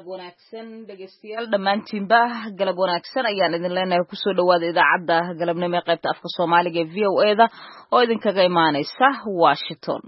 wanaagsan dhageystayaal dhammaantiinba galab wanaagsan ayaan idin leenahay kusoo dhawaada idaacadda galabnimo ee qaybta afka Soomaaliga ee VOA-da oo idinkaga imaaneysa Washington.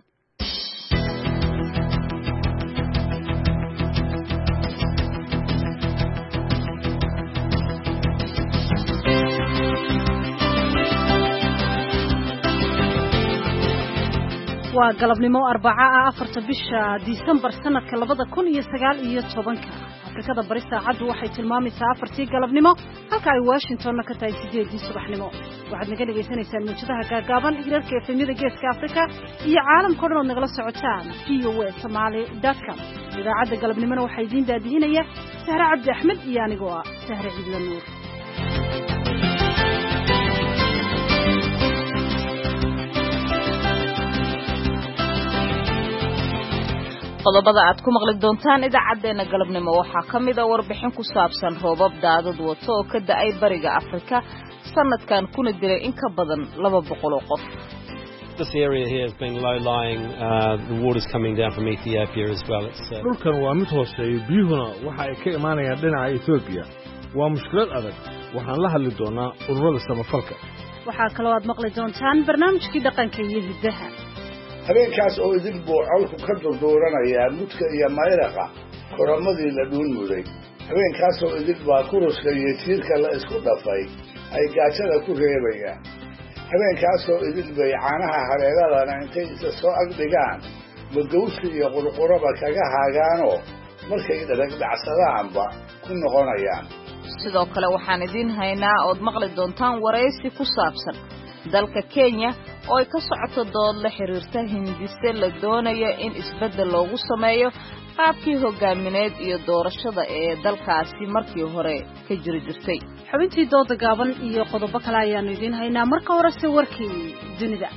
waa galabnimo Arbaca ah 4 bisha Disembar sanadka 2019 Afrikada bari saacadu waxay tilmaamaysaa 4tii galabnimo halka ay Washington ka tahay 8tii subaxnimo waxaad naga dhageysanaysaan muujadaha gaagaaban hirarka efemyada geeska Afrika iyo caalamka oo dhan oo nagala socotaan voasomali.com idaacadda galabnimona waxay idin daadihinaya Sahra Cabdi Axmed iyo anigoo ah Sahra Ciidla Nuur qodobada aad ku maqli doontaan idaacadeena galabnimo waxaa kamid ah warbixin ku saabsan roobab daadad wato oo ka da'ay bariga Afrika sanadkan kuna dilay in ka badan 200 qof. This area here has been low lying. The water's coming down from Ethiopia as well. Dhulkan waa mid hooseeya biyuhuna waxa ay ka imaanayaan dhinaca Ethiopia. Waa mushkilad adag. Waxaan la hadli doonaa ururada samafalka. Waxaa kaloo aad maqli doontaan barnaamijkii dhaqanka iyo hiddaha. habeenkaas oo idin buu cawlku ka durduuranaya mudka iyo mayraqa koromadii la dhuun muday habeenkaas oo idin baa kuruska iyo tiirka la isku dhafay ay gaajada ku reebayaan habeenkaas oo idin bay caanaha hareeradana intay isa soo agdhigaan magawska iyo qurquraba kaga haagaanoo markay dhacsadaaanba ku noqonayaan sidoo kale waxaan idin haynaa ood maqli doontaan waraysi ku saabsan dalka Kenya oo ay ka socoto dood la xiriirta hindise la doonayo in isbedel loogu sameeyo qaabkii hogaamineed iyo doorashada ee dalkaasi markii hore ka jirtay xubintii dooda gaaban iyo qodobo kale ayaan idin haynaa marka hore warkii dunida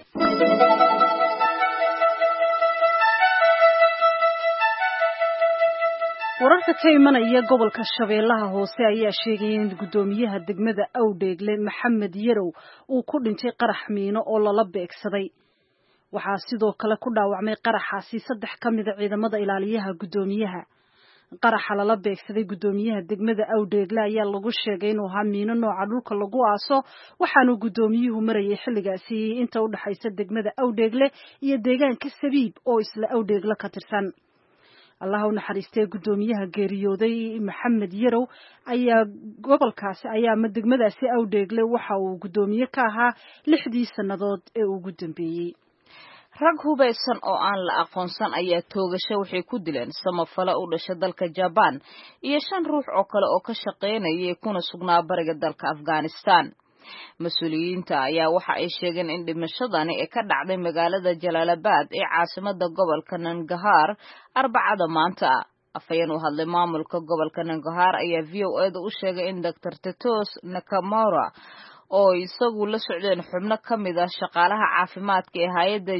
wararka ka imanaya gobolka Shabeellaha Hoose ayaa sheegay in gudoomiyaha degmada Awdheegle Maxamed Yarow uu ku dhintay qarax miino oo lala beegsaday waxaa sidoo kale ku dhaawacmay qaraxaasi 3 kamid ah ciidamada ilaaliyaha gudoomiyaha qaraxa lala beegsaday gudoomiyaha degmada Awdheegle ayaa lagu sheegay inuu ahaa miino nooca dhulka lagu aaso waxaanu gudoomiyuhu marayay xilligaasi inta u dhaxaysa degmada Awdheegle iyo deegaanka Sabiib oo isla Awdheegle ka tirsan Allah u naxariistay gudoomiyaha geeriyooday Maxamed Yarow ayaa gobolkaasi ayaa degmadaasi Awdheegle waxa uu gudoomiye ka ahaa 6 sanadood ee ugu dambeeyay rag hubeysan oo aan la aqoonsan ayaa toogasho waxay ku dileen samafala u dhashay dalka Japan iyo 5 ruux oo kale oo ka shaqeynayay kuna sugnaa bariga dalka Afghanistan mas'uuliyiinta ayaa waxa ay sheegeen in dhimashadani ay ka dhacday magaalada Jalalabad ee caasimadda gobolka Nangarhar Arbacada maanta afayeen u hadlay maamulka gobolka Nangarhar ayaa VOA-da u sheegay in Dr. Tetos Nakamura oo isagu la socdeen xubno kamid ah shaqaalaha caafimaadka ee hay'adda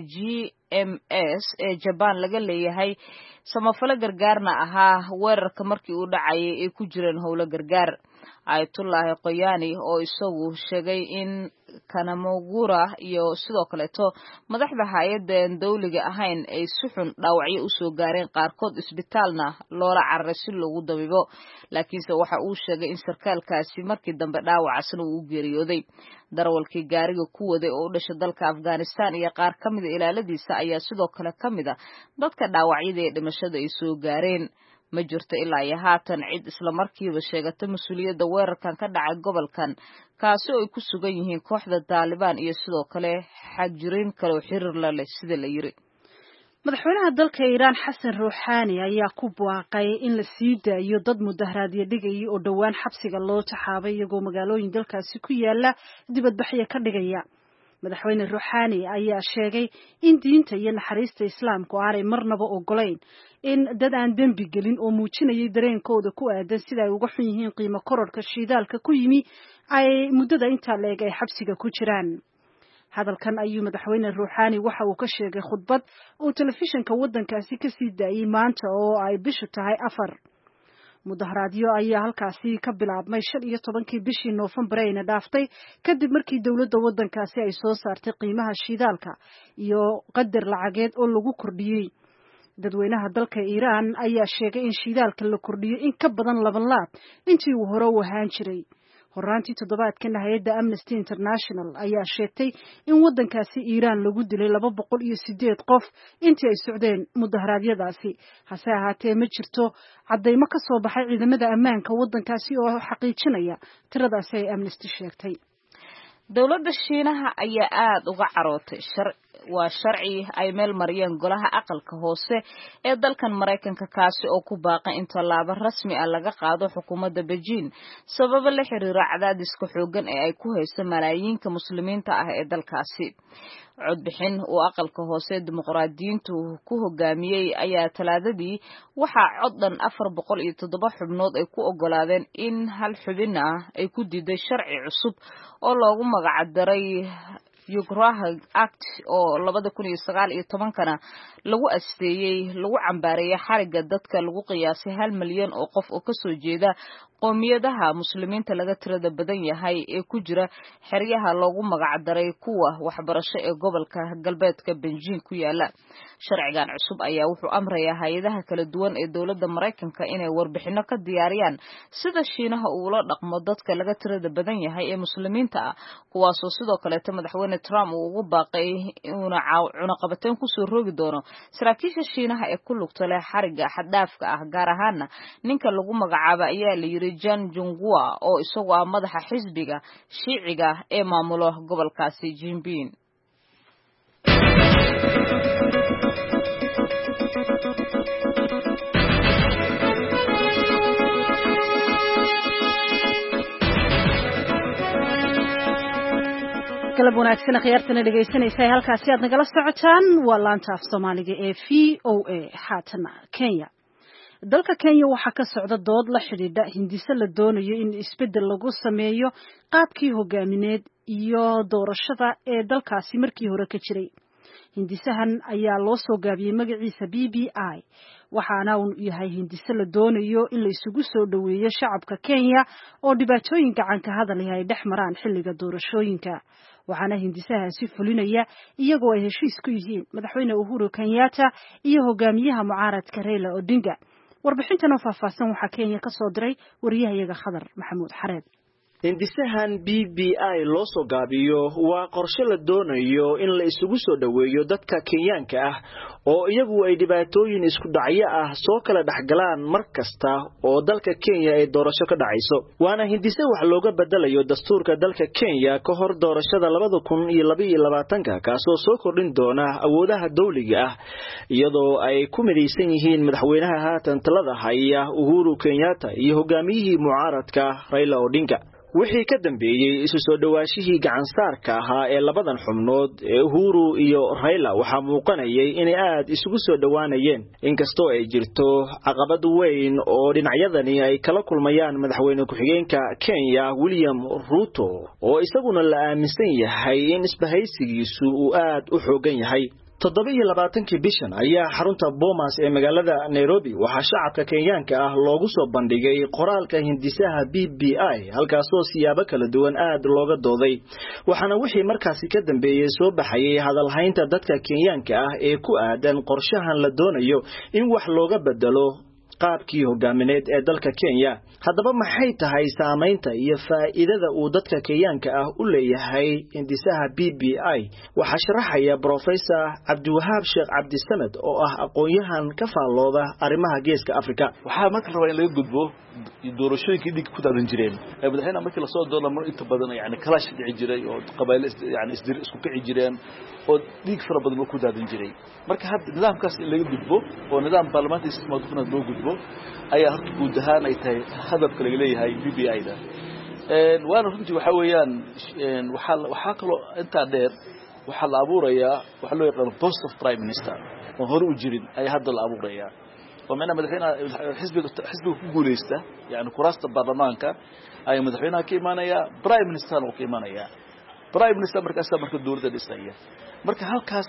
GMS ee Japan laga leeyahay samafalo gargaarna ahaa weerarka markii uu dhacay ay ku jireen howlo gargaar Ayatollah Qoyani oo isagu sheegay in Kanamogura iyo sidoo kale madaxda hay'adda dawliga ahayn ay suxun dhaawacyo u soo gaareen qaarkood isbitaalna loola cararay si loogu dabibo laakiinse waxa uu sheegay in sarkaalkaasi markii dambe dhaawacasna uu geeriyooday darawalkii gaariga ku waday oo u dhashay dalka Afghanistan iyo qaar kamid ah ilaaladiisa ayaa sidoo kale kamid ah dadka dhaawacyada ee dhimashada ay soo gaareen ma jirto ilaa iyo haatan cid isla markiiba sheegatay mas'uuliyadda weerarkan ka dhacay gobolkan kaasi oo ay ku sugan yihiin kooxda Taliban iyo sidoo kale xagjiriin kale oo xiriir la leh sida la yiri madaxweynaha dalka Iran Xasan Rouhani ayaa ku baaqay in la sii daayo dad mudaharaadyo dhigay oo dhawaan xabsiga loo taxaabay iyagoo magaalooyin dalkaasi ku yaala dibadbaxyo ka dhigaya madaxweyne Rouhani ayaa sheegay in diinta iyo naxariista islaamku aanay marnaba ogolayn in dad aan dambi gelin oo muujinayay dareenkooda ku aadan sida ay uga xun yihiin qiimo kororka shidaalka ku yimi ay muddada inta leeg ay xabsiga ku jiraan hadalkan ayuu madaxweyne Rouhani waxa uu ka sheegay khudbad oo telefishinka wadankaasi ka sii daayay maanta oo ay bishu tahay 4 mudaharaadyo ayaa halkaasi ka bilaabmay 15kii bishii November ee dhaaftay kadib markii dawladda wadankaasi ay soo saartay qiimaha shidaalka iyo qadar lacageed oo lagu kordhiyay dadweynaha dalka Iiraan ayaa sheegay in shidaalka la kordhiyo in ka badan 2 laab intii uu hore u ahaan jiray. Horaantii toddobaadkan hay'adda Amnesty International ayaa sheegtay in waddankaasi Iiraan lagu dilay 208 qof intii ay socdeen mudaharaadyadaasi. Hase ahaatee ma jirto cadeymo ka soo baxay ciidamada ammaanka waddankaasi oo xaqiijinaya tiradaasi ay Amnesty sheegtay. dowladda Shiinaha ayaa aad uga carootay sharci ay meel mariyeen golaha aqalka hoose ee dalkan Mareykanka kaasi oo ku baaqay in tallaabo rasmi ah laga qaado xukuumadda Beijing sabab la xiriira cadaadiska xooggan ee ay ku hayso malaayiinka muslimiinta ah ee dalkaasi. codbixin uu aqalka hoose dimuqraadiyiintu ku hogaamiyay ayaa talaadadii waxa cod dhan 407 xubnood ay ku ogolaadeen in hal xubin ah ay ku diiday sharci cusub oo loogu magac daray Ukraha Act oo 2019 lagu asteeyay lagu cambaareeyay xariga dadka lagu qiyaasay 1 milyan oo qof oo ka soo jeeda qoomiyadaha muslimiinta laga tirada badan yahay ee ku jira xeryaha loogu magac daray kuwa waxbarasho ee gobolka galbeedka Beijing ku yaala. Sharcigan cusub ayaa wuxuu amrayaa hay'adaha kala duwan ee dawladda Mareykanka inay warbixino ka diyaariyaan sida Shiinaha uu la dhaqmo dadka laga tirada badan yahay ee muslimiinta ah kuwaas oo sidoo kale madaxweyne Trump uu ugu baaqay inuu cunaqabateyn ku soo roogi doono saraakiisha Shiinaha ee ku lugta leh xariga xad-dhaafka ah gaar ahaan ninka lagu magacaabo ayaa la yiri Jan Jungwa oo isagu ah madaxa xisbiga Shiiciga ee maamulo gobolkaasi Jinbin. galab wanaagsan khiyaartana dhageysanaysa halkaasi aad nagala socotaan waa laanta af Soomaaliga ee VOA haatana Kenya. dalka Kenya waxa ka socda dood la xidhiidha hindise la doonayo in isbedel lagu sameeyo qaabkii hogaamineed iyo doorashada ee dalkaasi markii hore ka jiray. hindisahan ayaa loo soo gaabiyay magaciisa BBI waxaana uu yahay hindise la doonayo in la isugu soo dhaweeyo shacabka Kenya oo dhibaatooyin gacan ka hadal ay dhex maraan xilliga doorashooyinka. waxaana hindisahaasi fulinaya iyagoo ay heshiis ku yihiin madaxweyne Uhuru Kenyatta iyo hogaamiyaha mucaaradka Raila Odinga. warbixintan oo faahfaahsan waxaa Kenya ka soo diray wariyahayaga Khadar Maxamuud Xareed. hindisahan BBI loo soo gaabiyo waa qorshe la doonayo in la isugu soo dhaweeyo dadka Kenyaanka ah oo iyagu ay dhibaatooyin isku dhacyo ah soo kala dhaxgalaan markasta oo dalka Kenya ay doorasho ka dhacayso. waana hindise wax looga bedelayo dastuurka dalka Kenya ka hor doorashada 2022 kaasoo soo kordhin doona awoodaha dawliga ah iyadoo ay ku midaysan yihiin madaxweynaha haatan talada haya Uhuru Kenyatta iyo hogaamiyihii mucaaradka Raila Odinga. wixii ka dambeeyay isu soo dhawaashihii gacan saarka ahaa ee labadan xubnood ee Uhuru iyo Raila waxa muuqanayay inay aad isugu soo dhawaanayeen inkastoo ay jirto caqabad weyn oo dhinacyadani ay kala kulmayaan madaxweyne ku-xigeenka Kenya William Ruto oo isaguna la aaminsan yahay in isbahaysigiisu uu aad u xoogan yahay. 27 bishan ayaa xarunta Bomas ee magaalada Nairobi waxa shacabka Kenyaanka ah loogu soo bandhigay qoraalka hindisaha BBI halkaasoo siyaabo kala duwan aad looga dooday. waxaana wixii markaasi ka dambeeyay soo baxayay hadal haynta dadka Kenyaanka ah ee ku aadan qorshahan la doonayo in wax looga bedelo qaabkii hogaamineed ee dalka Kenya. haddaba maxay tahay saameynta iyo faa'iidada uu dadka Kenyaanka ah u leeyahay hindisaha BBI? waxa sharaxaya Professor Cabdiwahaab Sheekh Cabdisamed oo ah aqoonyahan ka faallooda arrimaha Geeska Afrika. waxa marka la rabaa in laga gudbo doorashooyinkii dhig ku daadan jireen ay madaxweynaha markii la soo doornay inta badan yani kalash dhici jiray oo qabayl yani isku kici jireen oo dhig fara badan ku daadan jiray. marka hadda nidaamkaas in laga gudbo oo nidaam baarlamaanka sistemada loo gudbo ayaa horta guud ahaan ay tahay hadafka laga leeyahay BBI-da. waana runtii waxa weeyaan waxa kale inta dheer waxa la abuurayaa waxa loo yaqaan post of prime minister oo hore u jirin ay hadda la abuurayaa. ومعنا مدحينا حزب كوغوليستا يعني كراسة برلمانكا أي مدحينا كيمانيا برايم مينستر وكيمانيا برايم مينستر مركز مركز الدولة الإسرائيلية مركز هالكاس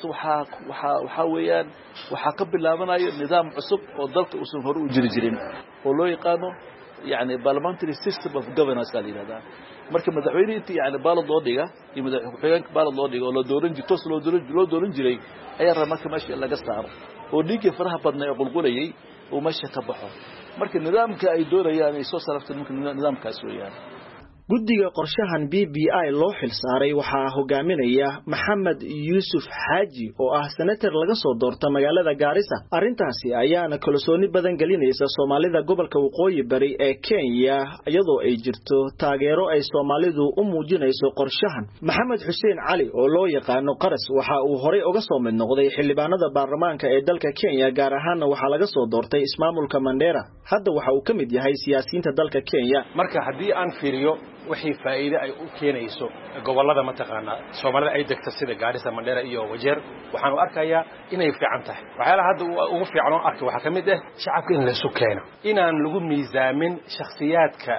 وحاويان وحاقب اللامنا نظام عصب وضلت أصول هرو جرجرين ولو يقانو يعني parliamentary system of governance هذا مركز مدحويني أنت يعني بالض ضودية يمدحوينك بالض ضودية ولا دورنج توصل لو دورنج جري أي رمك ماشي إلا قصار oo dhiigga faraha badnaa ee qulqulayay oo meesha ka baxo marka nidaamka ay doonayaan ay soo saraftaan nidaamkaas weeyaan guddiga qorshahan BBI loo xilsaaray waxaa hogaaminaya Maxamed Yuusuf Xaaji oo ah senator laga soo doortay magaalada Gaarisa arintaasi ayaana kalsooni badan gelinaysa Soomaalida gobolka Waqooyi Bari ee Kenya iyadoo ay jirto taageero ay Soomaalidu u muujinayso qorshahan Maxamed Xuseen Cali oo loo yaqaan Qaras waxa uu horey uga soo mid noqday xildhibaanada baarlamaanka ee dalka Kenya gaar ahaan waxa laga soo doortay ismaamulka Mandera hadda waxa uu ka mid yahay siyaasiyiinta dalka Kenya marka hadii aan fiiriyo wixii faa'iido ay u keenayso gobolada mataqaana Soomaalida ay degta sida Gaarisa Mandera iyo Wajeer waxaan u arkayaa inay fiican tahay waxyaalaha hadda ugu fiican oo arkay waxa kamid ah shacabka in la isu keeno inaan lagu miisaamin shakhsiyaadka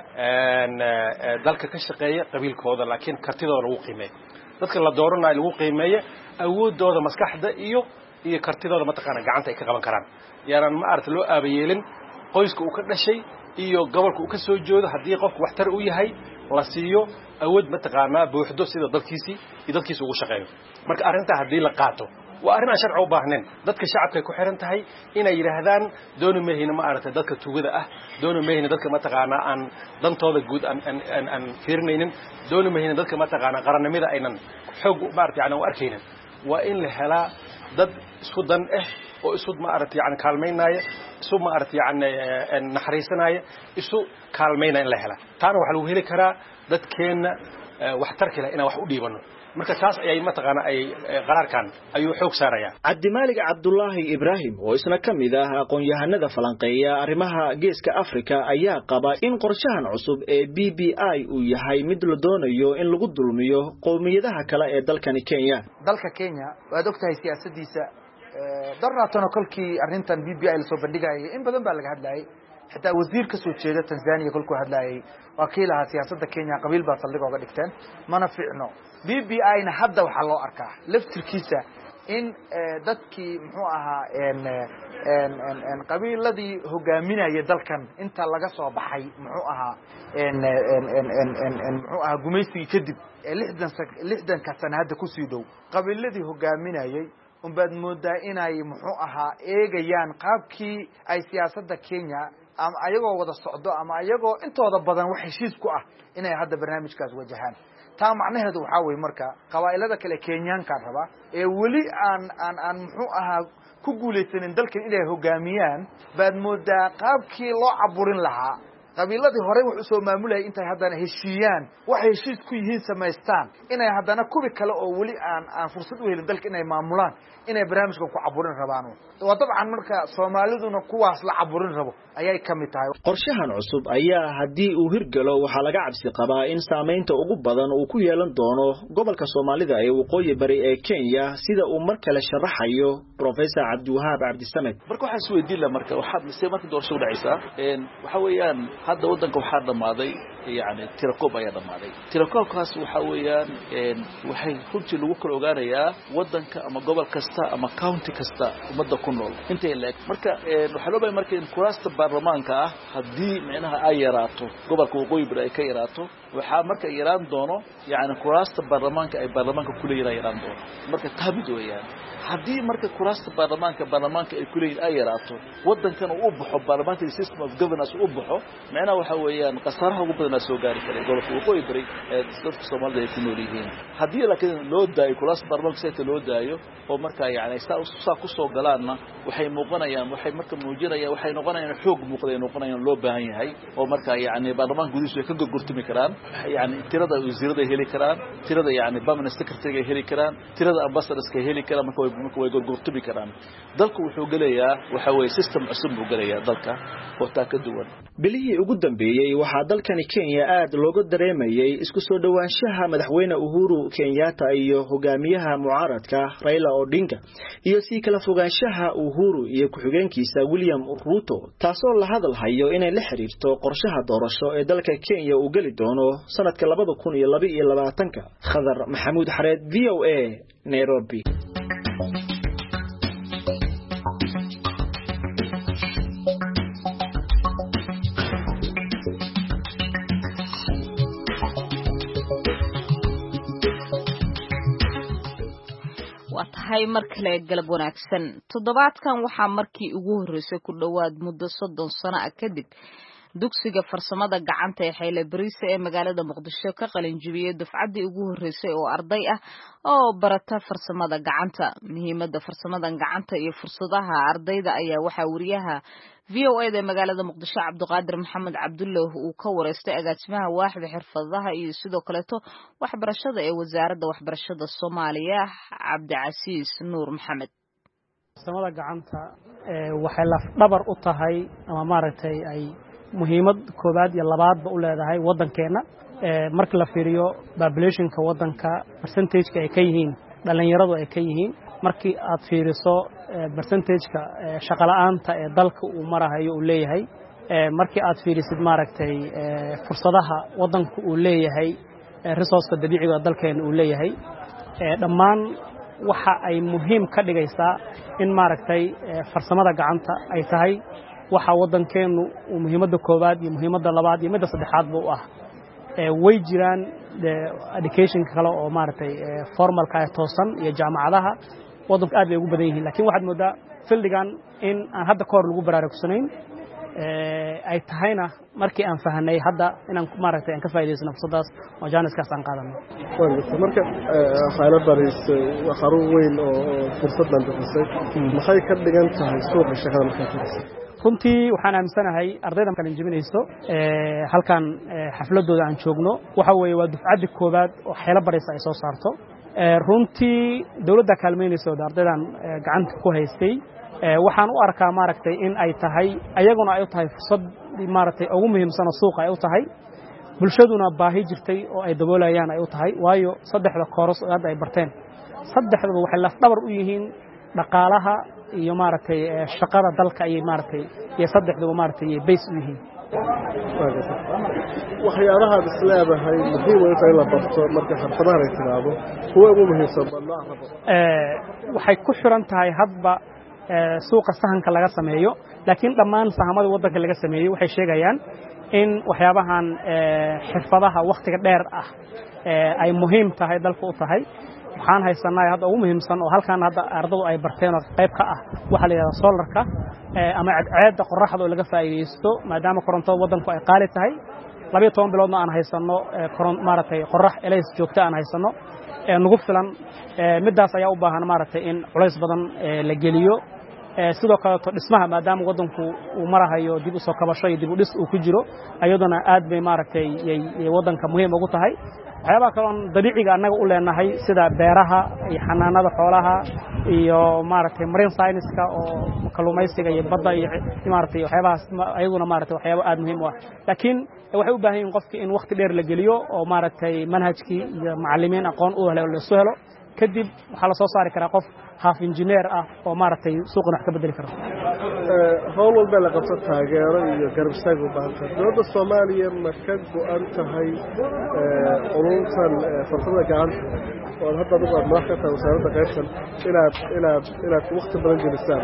dalka ka shaqeeya qabiilkooda laakiin kartidooda lagu qiimeeyo dadka la dooranayo lagu qiimeeyo awoodooda maskaxda iyo kartidooda mataqaana gacanta ay ka qaban karaan yaran ma aragtay loo aabayeelin qoyska uu ka dhashay iyo gobolka uu ka soo jeedo hadii qofku waxtar u yahay la siiyo awood mataqaana buuxdo sida dadkiisa ugu shaqeeyo marka arinta hadii la qaato waa arin aan sharci u baahnayn dadka shacabka ku xiran tahay inay yiraahdaan dooni meehina ma aragtay dadka tuugada ah dooni meehina dadka mataqaana aan dantooda guud aan fiirnaynin dooni meehina dadka mataqaana qarannimada aynan xoog ma aragtay aan u arkaynin waa in la helaa dad isku dan ah oo isu ma aragtay yani kaalmeynaya isu ma aragtay yani naxariisanaya isu kaalmeynaya in la hela taana waxa lagu heli karaa dadkeena wax tarkila ina wax u dhiibano marka taas ayay mataqaana ay qaraarkan ayuu xoog saaraya Cabdimaalig Cabdullaahi Ibrahim oo isna kamid ah aqoon-yahanada falanqeeya arrimaha geeska Afrika ayaa qaba in qorshahan cusub ee BBI uu yahay mid la doonayo in lagu dulmiyo qowmiyadaha kale ee dalkan Kenya dalka Kenya waad ogtahay siyaasadiisa darnaatana kolkii arintan BBI la soo bandhigay in badan baa laga hadlayay xitaa wasiir ka soo jeeda Tanzania kolkuu hadlayay wakiilaha siyaasadda Kenya qabiil baa saldhig uga dhigteen mana fiicno BBI na hadda waxa loo arkaa laftirkiisa in dadkii muxuu ahaa qabiiladii hogaaminaya dalkan inta laga soo baxay muxuu ahaa gumaysigii kadib 60 ka sano hadda ku sii dhow qabiiladii hogaaminayay baad moodaa inay muxuu ahaa eegayaan qaabkii ay siyaasadda Kenya ama ayagoo wada socdo ama ayagoo intooda badan wax heshiis ku ah inay hadda barnaamijkaas wajahaan taa macnaheedu waxa weey marka qabaa'ilada kale Kenyaanka raba ee wali aan muxuu ahaa ku guuleysan dalkan inay hogaamiyaan baad moodaa qaabkii loo caburin lahaa qabiiladii hore wax soo maamulay intay haddana heshiiyaan wax heshiis ku yihiin sameystaan inay haddana kubi kale oo wali aan fursad u helin dalka inay maamulaan inay barnaamijkan ku caburin rabaan waa dabcan marka Soomaaliduna kuwaas la caburin rabo ayay kamid tahay qorshahan cusub ayaa hadii uu hirgalo waxa laga cabsi qabaa in saameynta ugu badan uu ku yeelan doono gobolka Soomaalida ee Waqooyi Bari ee Kenya sida uu markale sharaxayo Professor Cabdiwahaab Cabdisamed marka waxa isweydiin la marka markii doorasho dhacaysa waxa weeyaan hadda wadanka waxa dhamaaday yani tirakoob ayaa dhamaaday tirakoobkaas waxa weeyaan waxay runtii lagu kala ogaanayaa wadanka ama gobol kasta ama county kasta umada ku nool inta leeg marka waxa loo baahay marka in kuraasta baarlamaanka ah hadii macnaha ay yaraato gobolka Waqooyi Bari ay ka yaraato waxa marka yaraan doono yani kuraasta baarlamaanka ay baarlamaanka ku leeyahay yaraan doono marka taabid weeyaan hadii marka kuraasta baarlamaanka ay ku leeyahay ay yaraato wadankan uu baxo parliamentary system of governance uu baxo macnaha waxa weeyaan qasaraha ugu badan soo gaari kara gobolka Waqooyi Bari ee dadka Soomaalida ay ku nool yihiin hadii laakiin loo daayo kuraasta baarlamaanka loo daayo oo marka yani saa ku soo galaana waxay muuqanayaan marka muujinayaan waxay noqonayaan xoog muuqday noqonayaan loo baahan yahay oo marka yani baarlamaanka gudihiisa ay ka gurgurtami karaan yani tirada wasiirada heli karaan tirada yani permanent secretary ay heli karaan tirada ambassadors ay heli karaan marka way gurgurtami karaan dalku wuxuu galayaa waxa weey system cusub uu galayaa dalka oo taa ka duwan bilihii ugu dambeeyay waxa dalkani Kenya aad looga dareemayay isku soo dhawaanshaha madaxweyne Uhuru Kenyatta iyo hogaamiyaha mucaaradka Raila Odinga iyo si kala fogaanshaha Uhuru iyo ku-xigeenkiisa William Ruto taasoo la hadal hayo inay la xiriirto qorshaha doorasho ee dalka Kenya uu gali doono sanadka 2022 Khadar Maxamuud Xareed VOA Nairobi tahay mar kale galab wanaagsan. Toddobaadkan waxaa markii ugu horreysay ku dhowaad muddo 30 sano ah kadib dugsiga farsamada gacanta ee Xeyle Bariise ee magaalada Muqdisho ka qalin jibiyay dufcaddii ugu horreysay oo arday ah oo barata farsamada gacanta. Muhiimadda farsamadan gacanta iyo fursadaha ardayda ayaa waxaa wariyaha VOA magaalada Muqdisho Cabduqaadir Maxamed Cabdullaah uu ka wareystay agaasimaha waaxda xirfadaha iyo sidoo kaleeto waxbarashada ee wasaaradda waxbarashada Soomaaliya Cabdicasiis Nuur Maxamed. farsamada gacanta waxay laf dhabar u tahay ama maaragtay ay muhiimad koobaad iyo labaadba u leedahay wadankeena marka la fiiriyo populationka wadanka percentage-ka ay ka yihiin dhalinyaradu ay ka yihiin markii aad fiiriso percentage-ka shaqo la'aanta ee dalka uu marahayo uu leeyahay markii aad fiirisid maaragtay fursadaha wadanku uu leeyahay resource-ka dabiiciga dalkeena uu leeyahay dhammaan waxa ay muhiim ka dhigaysaa in maaragtay farsamada gacanta ay tahay waxa wadankeenu uu muhiimadda koobaad iyo muhiimadda labaad iyo midda saddexaadba u ah way jiraan education kale oo maaragtay formalka ah toosan iyo jaamacadaha wadanku aad bay ugu badan yihiin laakiin waxaad moodaa fildigan in aan hadda ka hor lagu baraarugsanayn ay tahayna markii aan fahanay hadda inaan maaragtay aan ka faa'iideysano fursadaas oo jaaniskaas aan qaadano marka Xeyle Bariise waa xarun weyn oo fursadan bixisay maxay ka dhigan tahay suuqa shaqada markaa runtii waxaan aaminsanahay ardayda qalin jibinayso halkan xafladooda aan joogno waxa weeye waa dufcadii koobaad oo Xeyle Bariise ay soo saarto runtii dawladda kaalmeynayso ardaydan gacanta ku haystay waxaan u arkaa maaragtay in ay tahay ayaguna ay u tahay fursad maaragtay ugu muhiimsan oo suuqa ay u tahay bulshaduna baahi jirtay oo ay daboolayaan ay u tahay waayo saddexda kooras oo hadda ay barteen saddexduba waxay laf dhabar u yihiin dhaqaalaha iyo maaragtay shaqada dalka ay maaragtay iyo saddexduba maaragtay base u yihiin waxyaabaha islaabahay muhiim u tahay la barto marka xirfadaha ay tiraado kuwa ugu muhiimsan waxay ku xiran tahay hadba suuqa sahanka laga sameeyo laakiin dhammaan sahamada wadanka laga sameeyay waxay sheegayaan in waxyaabahan xirfadaha waqtiga dheer ah ay muhiim tahay dalka u tahay waxaan haysanaa hadda ugu muhiimsan oo halkan hadda ardadu ay barteen oo qayb ka ah waxa la yiraahdo solarka ama cadceedda qorraxda oo laga faa'iideysto maadaama korontada wadanku ay qaali tahay 12 biloodna aan haysano maaragtay qorrax ilays joogta aan haysano nagu filan midaas ayaa u baahan maaragtay in culays badan la geliyo sidoo kale dhismaha maadaama wadanku uu marahayo dib u soo kabasho iyo dib u dhis uu ku jiro ayaduna aad bay maaragtay wadanka muhiim ugu tahay waxyaabaha kale oo dabiiciga annaga u leenahay sida beeraha iyo xanaanada xoolaha iyo maaragtay marine science-ka oo kalluumaysiga iyo badda iyo maaragtay waxyaabahaas ayaduna maaragtay waxyaabo aad muhiim u ah laakiin waxay u baahan yihiin qofkii in waqti dheer la geliyo oo maaragtay manhajkii iyo macallimiin aqoon u leh la soo helo kadib waxa la soo saari karaa qof half engineer ah oo maaragtay suuqna wax ka bedeli karo hawl walba la qabto taageero iyo garab istaag u baahan dowladda Soomaaliya ma ka go'an tahay ururtan farsamada gacanta oo hadda ugu madaxda wasaaradda qaybsan inaad waqti badan gelisaan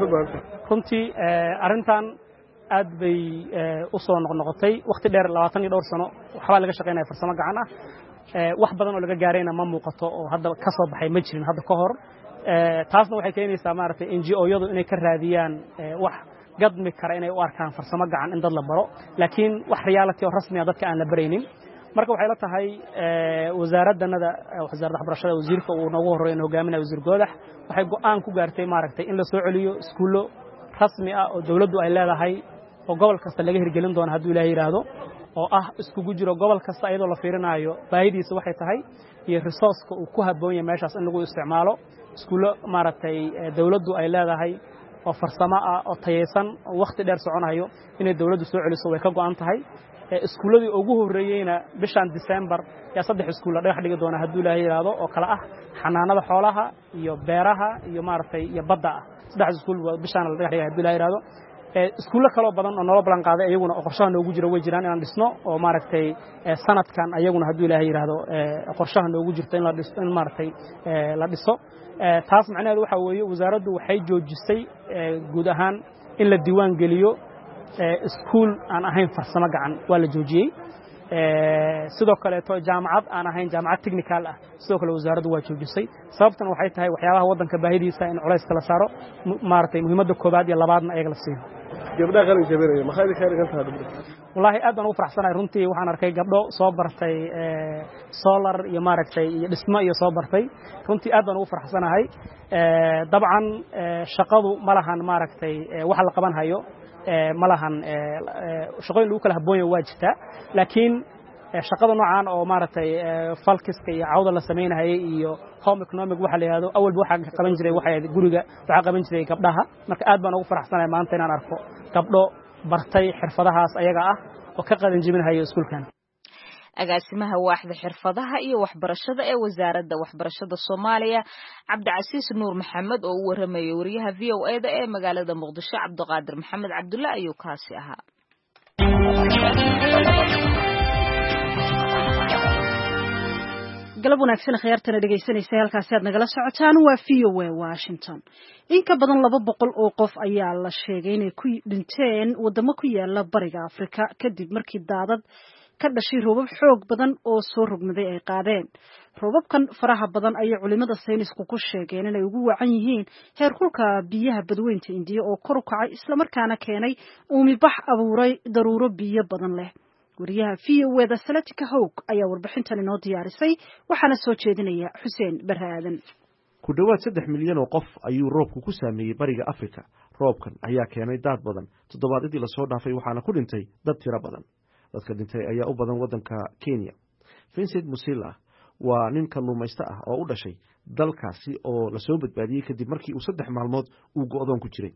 runtii arrintan aad bay u soo noqnoqotay waqti dheer 20 iyo dhowr sano waxba laga shaqeynaa farsamo gacan ah wax badan oo laga gaarayna ma muuqato oo hadda ka soo baxay ma jirin hadda ka hor taasna waxay keenaysaa maaragtay NGO-yadu inay ka raadiyaan wax gadmi kara inay u arkaan farsamo gacan in dad la baro laakiin wax reality oo rasmi ah dadka aan la baraynin marka waxay la tahay wasaaradda waxbarashada wasiirka uu noogu horeeyay hogaaminaya wasiir Goodax waxay go'aan ku gaartay maaragtay in la soo celiyo iskuulo rasmi ah oo dawladdu ay leedahay oo gobol kasta laga hirgelin doono haddii Ilaahay yiraahdo oo ah iskugu jiro gobol kasta iyadoo la fiirinayo baahidiisa waxay tahay iyo resource-ka uu ku habboon yahay meeshaas in lagu isticmaalo iskuulo maaragtay dawladdu ay leedahay oo farsamo ah oo tayeysan oo waqti dheer soconayo inay dawladdu soo celiso way ka go'an tahay iskuuladii ugu horeeyayna bishan December yaa 3 iskuul la dhagax dhigi doona haddii Ilaahay yiraahdo oo kala ah xanaanada xoolaha iyo beeraha iyo maaragtay iyo badda ah 3 iskuul bishan la dhagax dhigi haddii Ilaahay yiraahdo iskuulo kale badan oo nolol balan qaaday ayaguna qorshaha noogu jira way jiraan inaan dhisno oo maaragtay sanadkan ayaguna haddii Ilaahay yiraahdo qorshaha noogu jirta in la dhiso in maaragtay la dhiso taas macnaheedu waxa weeye wasaaraddu waxay joojisay guud ahaan in la diiwaan geliyo iskuul aan ahayn farsamo gacan waa la joojiyay sidoo kaleeto jaamacad aan ahayn jaamacad technical ah sidoo kale wasaaraddu waa joojisay sababtan waxay tahay waxyaabaha waddanka baahidiisa in culays kala saaro maaragtay muhiimadda koobaad iyo labaadna ayaga la siiyo gabdhaha qalin jabinaya maxay ka dhigan tahay gabdhaha wallahi aad baan ugu faraxsanahay runtii waxaan arkay gabdho soo bartay solar iyo maaragtay iyo dhismo iyo soo bartay runtii aad baan ugu faraxsanahay dabcan shaqadu ma lahan maaragtay waxa la qaban hayo ma lahan shaqooyin lagu kala habboon yahay waa jirtaa laakiin shaqada noocan oo maaragtay falkiska iyo cawda la sameynayay iyo home economic waxa la yiraahdo awalba waxa qaban jiray waxa guriga waxa qaban jiray gabdhaha marka aad baan ugu faraxsanahay maanta inaan arko gabdho bartay xirfadahaas ayaga ah oo ka qadan jibinaya iskuulkan agaasimaha waaxda xirfadaha iyo waxbarashada ee wasaaradda waxbarashada Soomaaliya Cabdicasiis Nuur Maxamed oo u waramayay wariyaha VOA-da ee magaalada Muqdisho Cabdiqaadir Maxamed Cabdulla ayuu kaasi ahaa galab wanaagsan khiyaartana dhageysanaysa halkaas aad nagala socotaan waa VOA Washington in ka badan 200 oo qof ayaa la sheegay inay ku dhinteen wadamo ku yaala bariga Afrika kadib markii daadad ka dhashay roobab xoog badan oo soo rogmaday ay qaadeen roobabkan faraha badan ayay culimada saynisku ku sheegeen inay ugu wacan yihiin heerkulka biyaha badweynta Indiya oo kor u kacay isla markaana keenay uumibax abuuray daruuro biyo badan leh wariyaha VOA-da Salatika Hawk ayaa warbixintan inoo diyaarisay waxaana soo jeedinaya Xuseen Baraadan ku dhawaad 3 milyan oo qof ayuu roobku ku saameeyay bariga Afrika roobkan ayaa keenay daad badan toddobaadkii la soo dhaafay waxaana ku dhintay dad tiro badan dadka dhintay ayaa u badan wadanka Kenya Vincent Musila waa nin kalluumaysta ah oo u dhashay dalkaasi oo la soo badbaadiyay kadib markii uu 3 maalmood uu go'doon ku jiray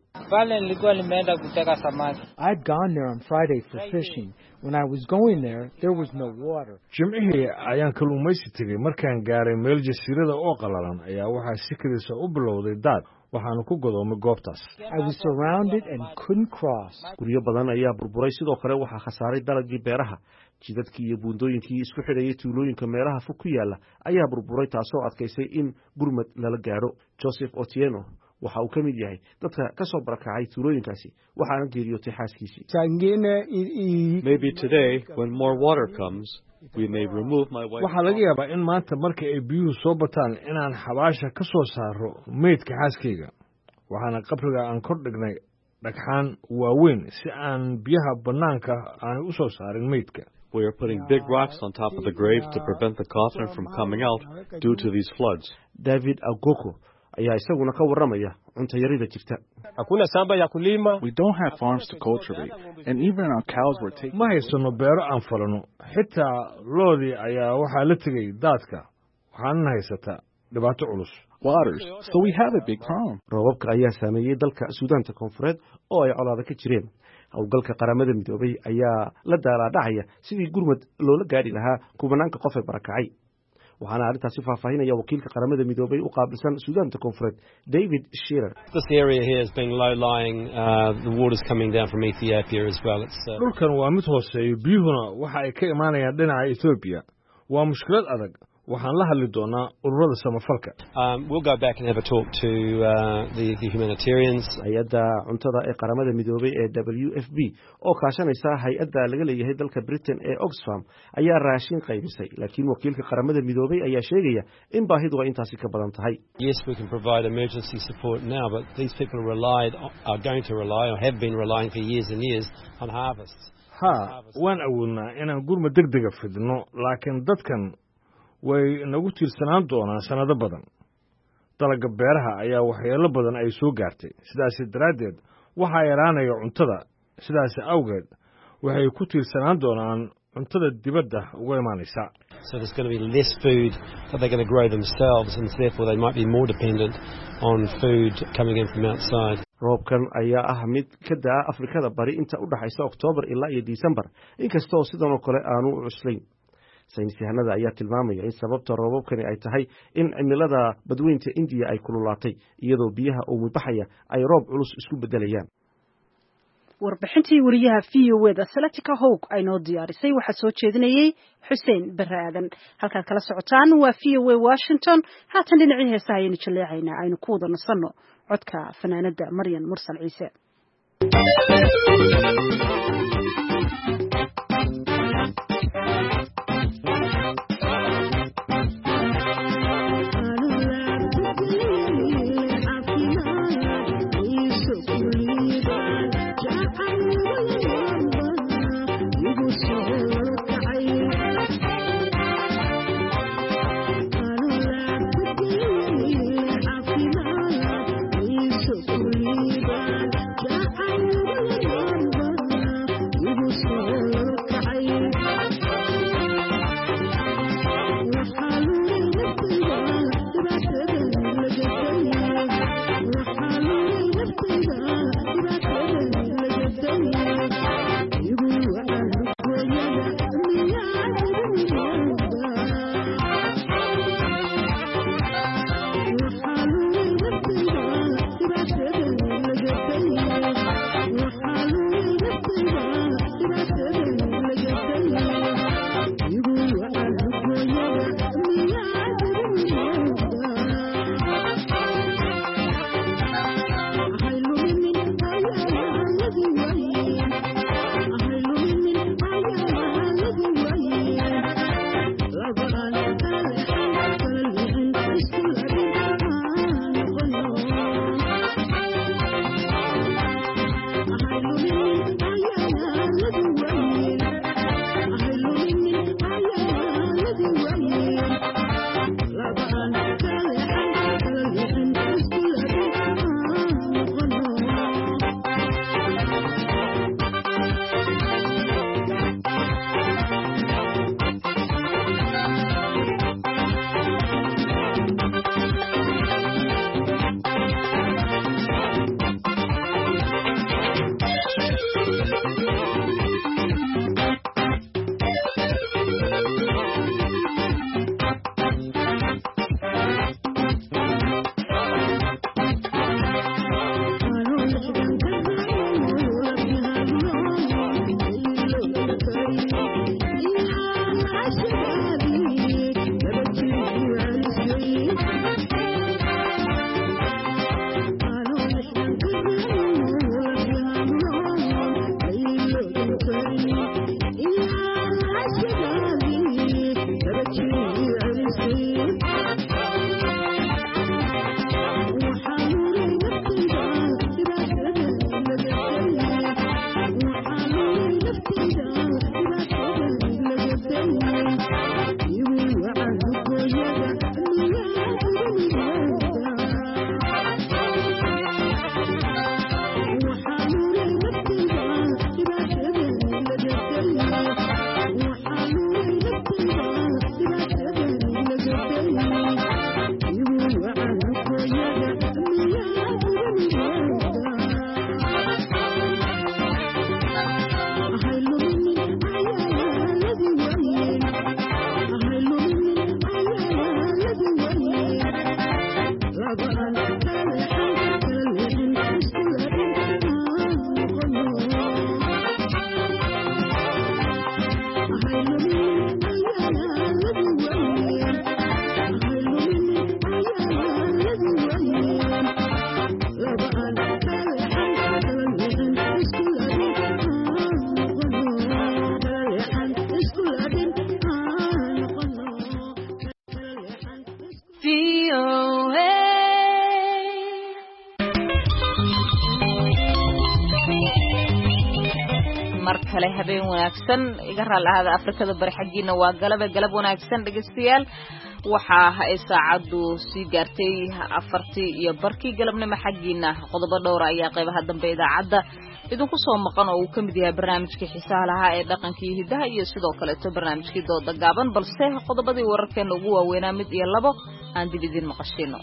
I'd gone there on Friday for fishing. When I was going there was no water. Jimcihii ayaan kalluumaysi tagay markaan gaaray meel jasiirada oo qalalan ayaa waxaa si kadis u bilowday daad waxaanu ku godoomay goobtaas I was surrounded and couldn't cross. Guryo badan ayaa burburay sidoo kale waxaa khasaaray dalagii beeraha jidadkii iyo buundooyinkii isku xidhayay tuulooyinka meelaha fog ku yaala ayaa burburay taasoo adkaysay in gurmad lala gaaro Joseph Otieno waxa uu kamid yahay dadka ka soo barakacay tuulooyinkaasi waxaana geeriyootay xaaskiisii Maybe today when more water comes we may remove my wife waxa laga yaabaa in maanta marka ay biyuhu soo bataan inaan xabaasha ka soo saaro meydka xaaskayga waxaana qabriga aan kor dhignay dhagxaan waaweyn si aan biyaha banaanka aan u soo saarin meydka We are putting big rocks on top of the grave to prevent the coffin from coming out due to these floods. David Agoko ayaa isaguna ka waramaya cunto yarida jirta. We don't have farms to cultivate and even our cows were taken. Ma haysano beero aan falano xitaa loodi ayaa waxa la tagay daadka waxaan haysataa dhibaato culus waters so we have a big problem. Roobabka ayaa saameeyay dalka Suudaanta Koonfureed oo ay colaado ka jireen hawlgalka qaramada midoobay ayaa la daalaa-dhacaya sidii gurmad loola gaari lahaa kubanaanka qof ee barakacay waxaana arrintaasi faahfaahinaya wakiilka qaramada midoobay u qaabilsan Suudaanta Koonfureed David Shearer This area here has been low lying the water's coming down from Ethiopia as well it's dhulkan waa mid hooseeyo biyuhuna waxa ay ka imaanayaan dhinaca Ethiopia waa mushkilad adag waxaan la hadli doonaa ururada samafalka we'll go back and have a talk to the humanitarians hay'adda cuntada ee qaramada midoobay ee WFP oo kaashanaysa hay'adda laga leeyahay dalka Britain ee Oxfam ayaa raashin qaybisay laakiin wakiilka qaramada midoobay ayaa sheegaya in baahidu ay intaasi ka badan tahay Yes we can provide emergency support now but these people are going to rely or have been relying for years and years on harvests waan awoodnaa inaan gurmad degdega fidno laakiin dadkan way nagu tiirsanaan doonaan sanado badan dalagga beeraha ayaa waxyeello badan ay soo gaartay sidaas daraaddeed waxaa yaraanaya cuntada sidaas awgeed waxay ku tiirsanaan doonaan cuntada dibadda uga imaanaysa so there's going to be less food that they're going to grow themselves and therefore they might be more dependent on food coming in from outside roobkan ayaa ah mid ka daa Afrikada bari inta u dhaxaysa October ilaa iyo December inkastoo sidan oo kale aanu u cuslayn saynisyahanada ayaa tilmaamaya in sababta roobabkani ay tahay in cimilada badweynta India ay kululaatay iyadoo biyaha oo mubaxaya ay roob culus isku bedelayaan warbixintii wariyaha VOA-da Salatika Hawk ay noo diyaarisay waxa soo jeedinayay Xuseen Baraadan halka kala socotaan waa VOA Washington haatan dhinacii heesaha aynu jaleecaynaa aynu ku wada nasanno codka fanaanada Maryan Mursal Ciise markale habeen wanaagsan iga raalaada Afrikada bari xaqiina waa galab wanaagsan dhageystayaal waxa ay saacadu si gaartay 4:00 galabnimo xaqiina qodobo dhowr ayaa qaybaha dambe idaacada idinku soo maqan oo uu kamid yahay barnaamijkii xisaalaha ee dhaqankii hidaha iyo sidoo kale barnaamijkii dooda gaaban balse qodobadii wararkeena ugu waaweynaa mid iyo labo aan dib idin maqashino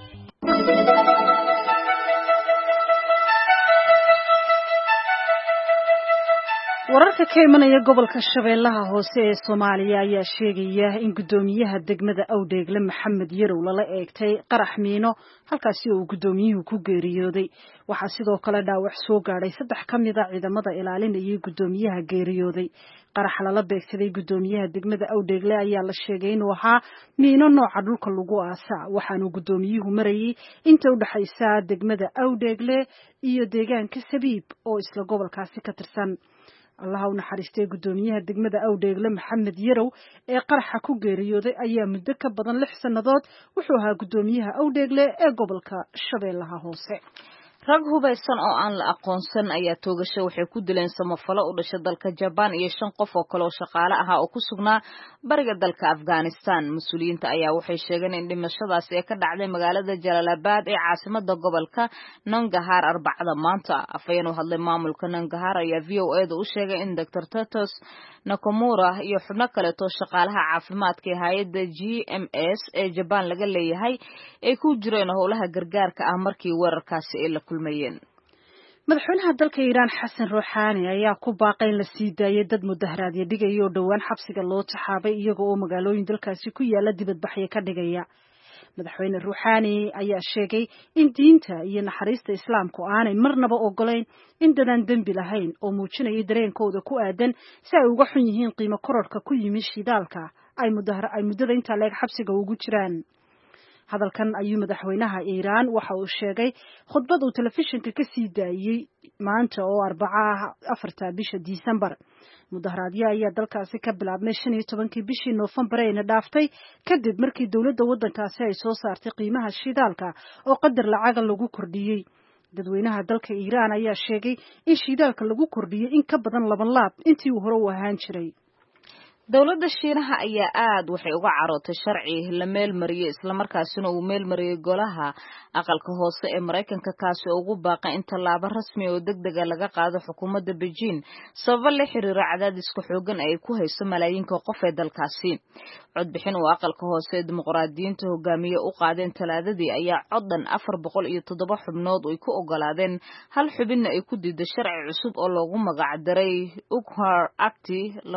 wararka ka imanaya gobolka Shabeellaha Hoose ee Soomaaliya ayaa sheegaya in gudoomiyaha degmada Awdeegle Maxamed Yarow lala eegtay qarax miino halkaasi oo gudoomiyuhu ku geeriyooday waxa sidoo kale dhaawac soo gaaray 3 kamid ah ciidamada ilaalinaya gudoomiyaha geeriyooday qarax lala beegsaday gudoomiyaha degmada Awdeegle ayaa la sheegay inuu ahaa miino nooca dhulka lagu aasa waxaanu gudoomiyuhu marayay inta u dhaxaysa degmada Awdeegle iyo deegaanka Sabiib oo isla gobolkaasi ka tirsan Allah u naxariistay gudoomiyaha degmada Awdeegle Maxamed Yarow ee qaraxa ku geeriyooday ayaa muddo ka badan 6 sanadood wuxuu ahaa gudoomiyaha Awdeegle ee gobolka Shabeellaha Hoose rag hubaysan oo aan la aqoonsan ayaa toogasho waxay ku dileen samafalo u dhashay dalka Japan iyo 5 qof oo kale oo shaqaale ah oo ku sugnaa bariga dalka Afghanistan mas'uuliyiinta ayaa waxay sheegeen in dhimashadaas ay ka dhacday magaalada Jalalabad ee caasimadda gobolka Nangarhar Arbacada maanta afayeen u hadlay maamulka Nangarhar ayaa VOA-da u sheegay in Dr. Tatos Nakamura iyo xubno kale oo shaqaalaha caafimaadka ee hay'adda GMS ee Japan laga leeyahay ay ku jireen howlaha gargaarka ah markii weerarkaasi ay la kulmayeen madaxweynaha dalka Iran Xasan Rouhani ayaa ku baaqay in la sii daayo dad mudaharaad dhigaya oo dhawaan xabsiga loo taxaabay iyaga oo magaalooyin dalkaasi ku yaala dibadbaxyo ka dhigaya madaxweyne Rouhani ayaa sheegay in diinta iyo naxariista islaamku aanay marnaba ogoleyn in dadaan dambi lahayn oo muujinaya dareenkooda ku aadan si ay uga xun yihiin qiimo kororka ku yimid shidaalka ay muddada inta leeg xabsiga ugu jiraan hadalkan ayuu madaxweynaha Iran waxa uu sheegay khudbad uu telefishinka ka sii daayay maanta oo Arbacaha 4 bisha December mudaharaadyo ayaa dalkaasi ka bilaabmay 15 bishii November ee dhaaftay kadib markii dawladda waddankaasi ay soo saartay qiimaha shidaalka oo qadar lacag lagu kordhiyay dadweynaha dalka Iran ayaa sheegay in shidaalka lagu kordhiyay in ka badan 2 laab intii uu hore u ahaan jiray dawladda Shiinaha ayaa aad waxay uga carootay sharci la meel mariyay isla markaasina uu meel mariyay golaha aqalka hoose ee Mareykanka kaasi oo ugu baaqay in tallaabo rasmi oo degdeg ah laga qaado xukuumadda Beijing sabab la xiriira cadaadiska xoogan ay ku hayso malaayiinka qof ee dalkaasi codbixin oo aqalka hoose ee dimuqraadiyiinta hogaamiye u qaadeen talaadadii ayaa codan 407 xubnood oo ku ogolaadeen hal xubinna ay ku diiday sharci cusub oo loogu magac daray Ukhar Act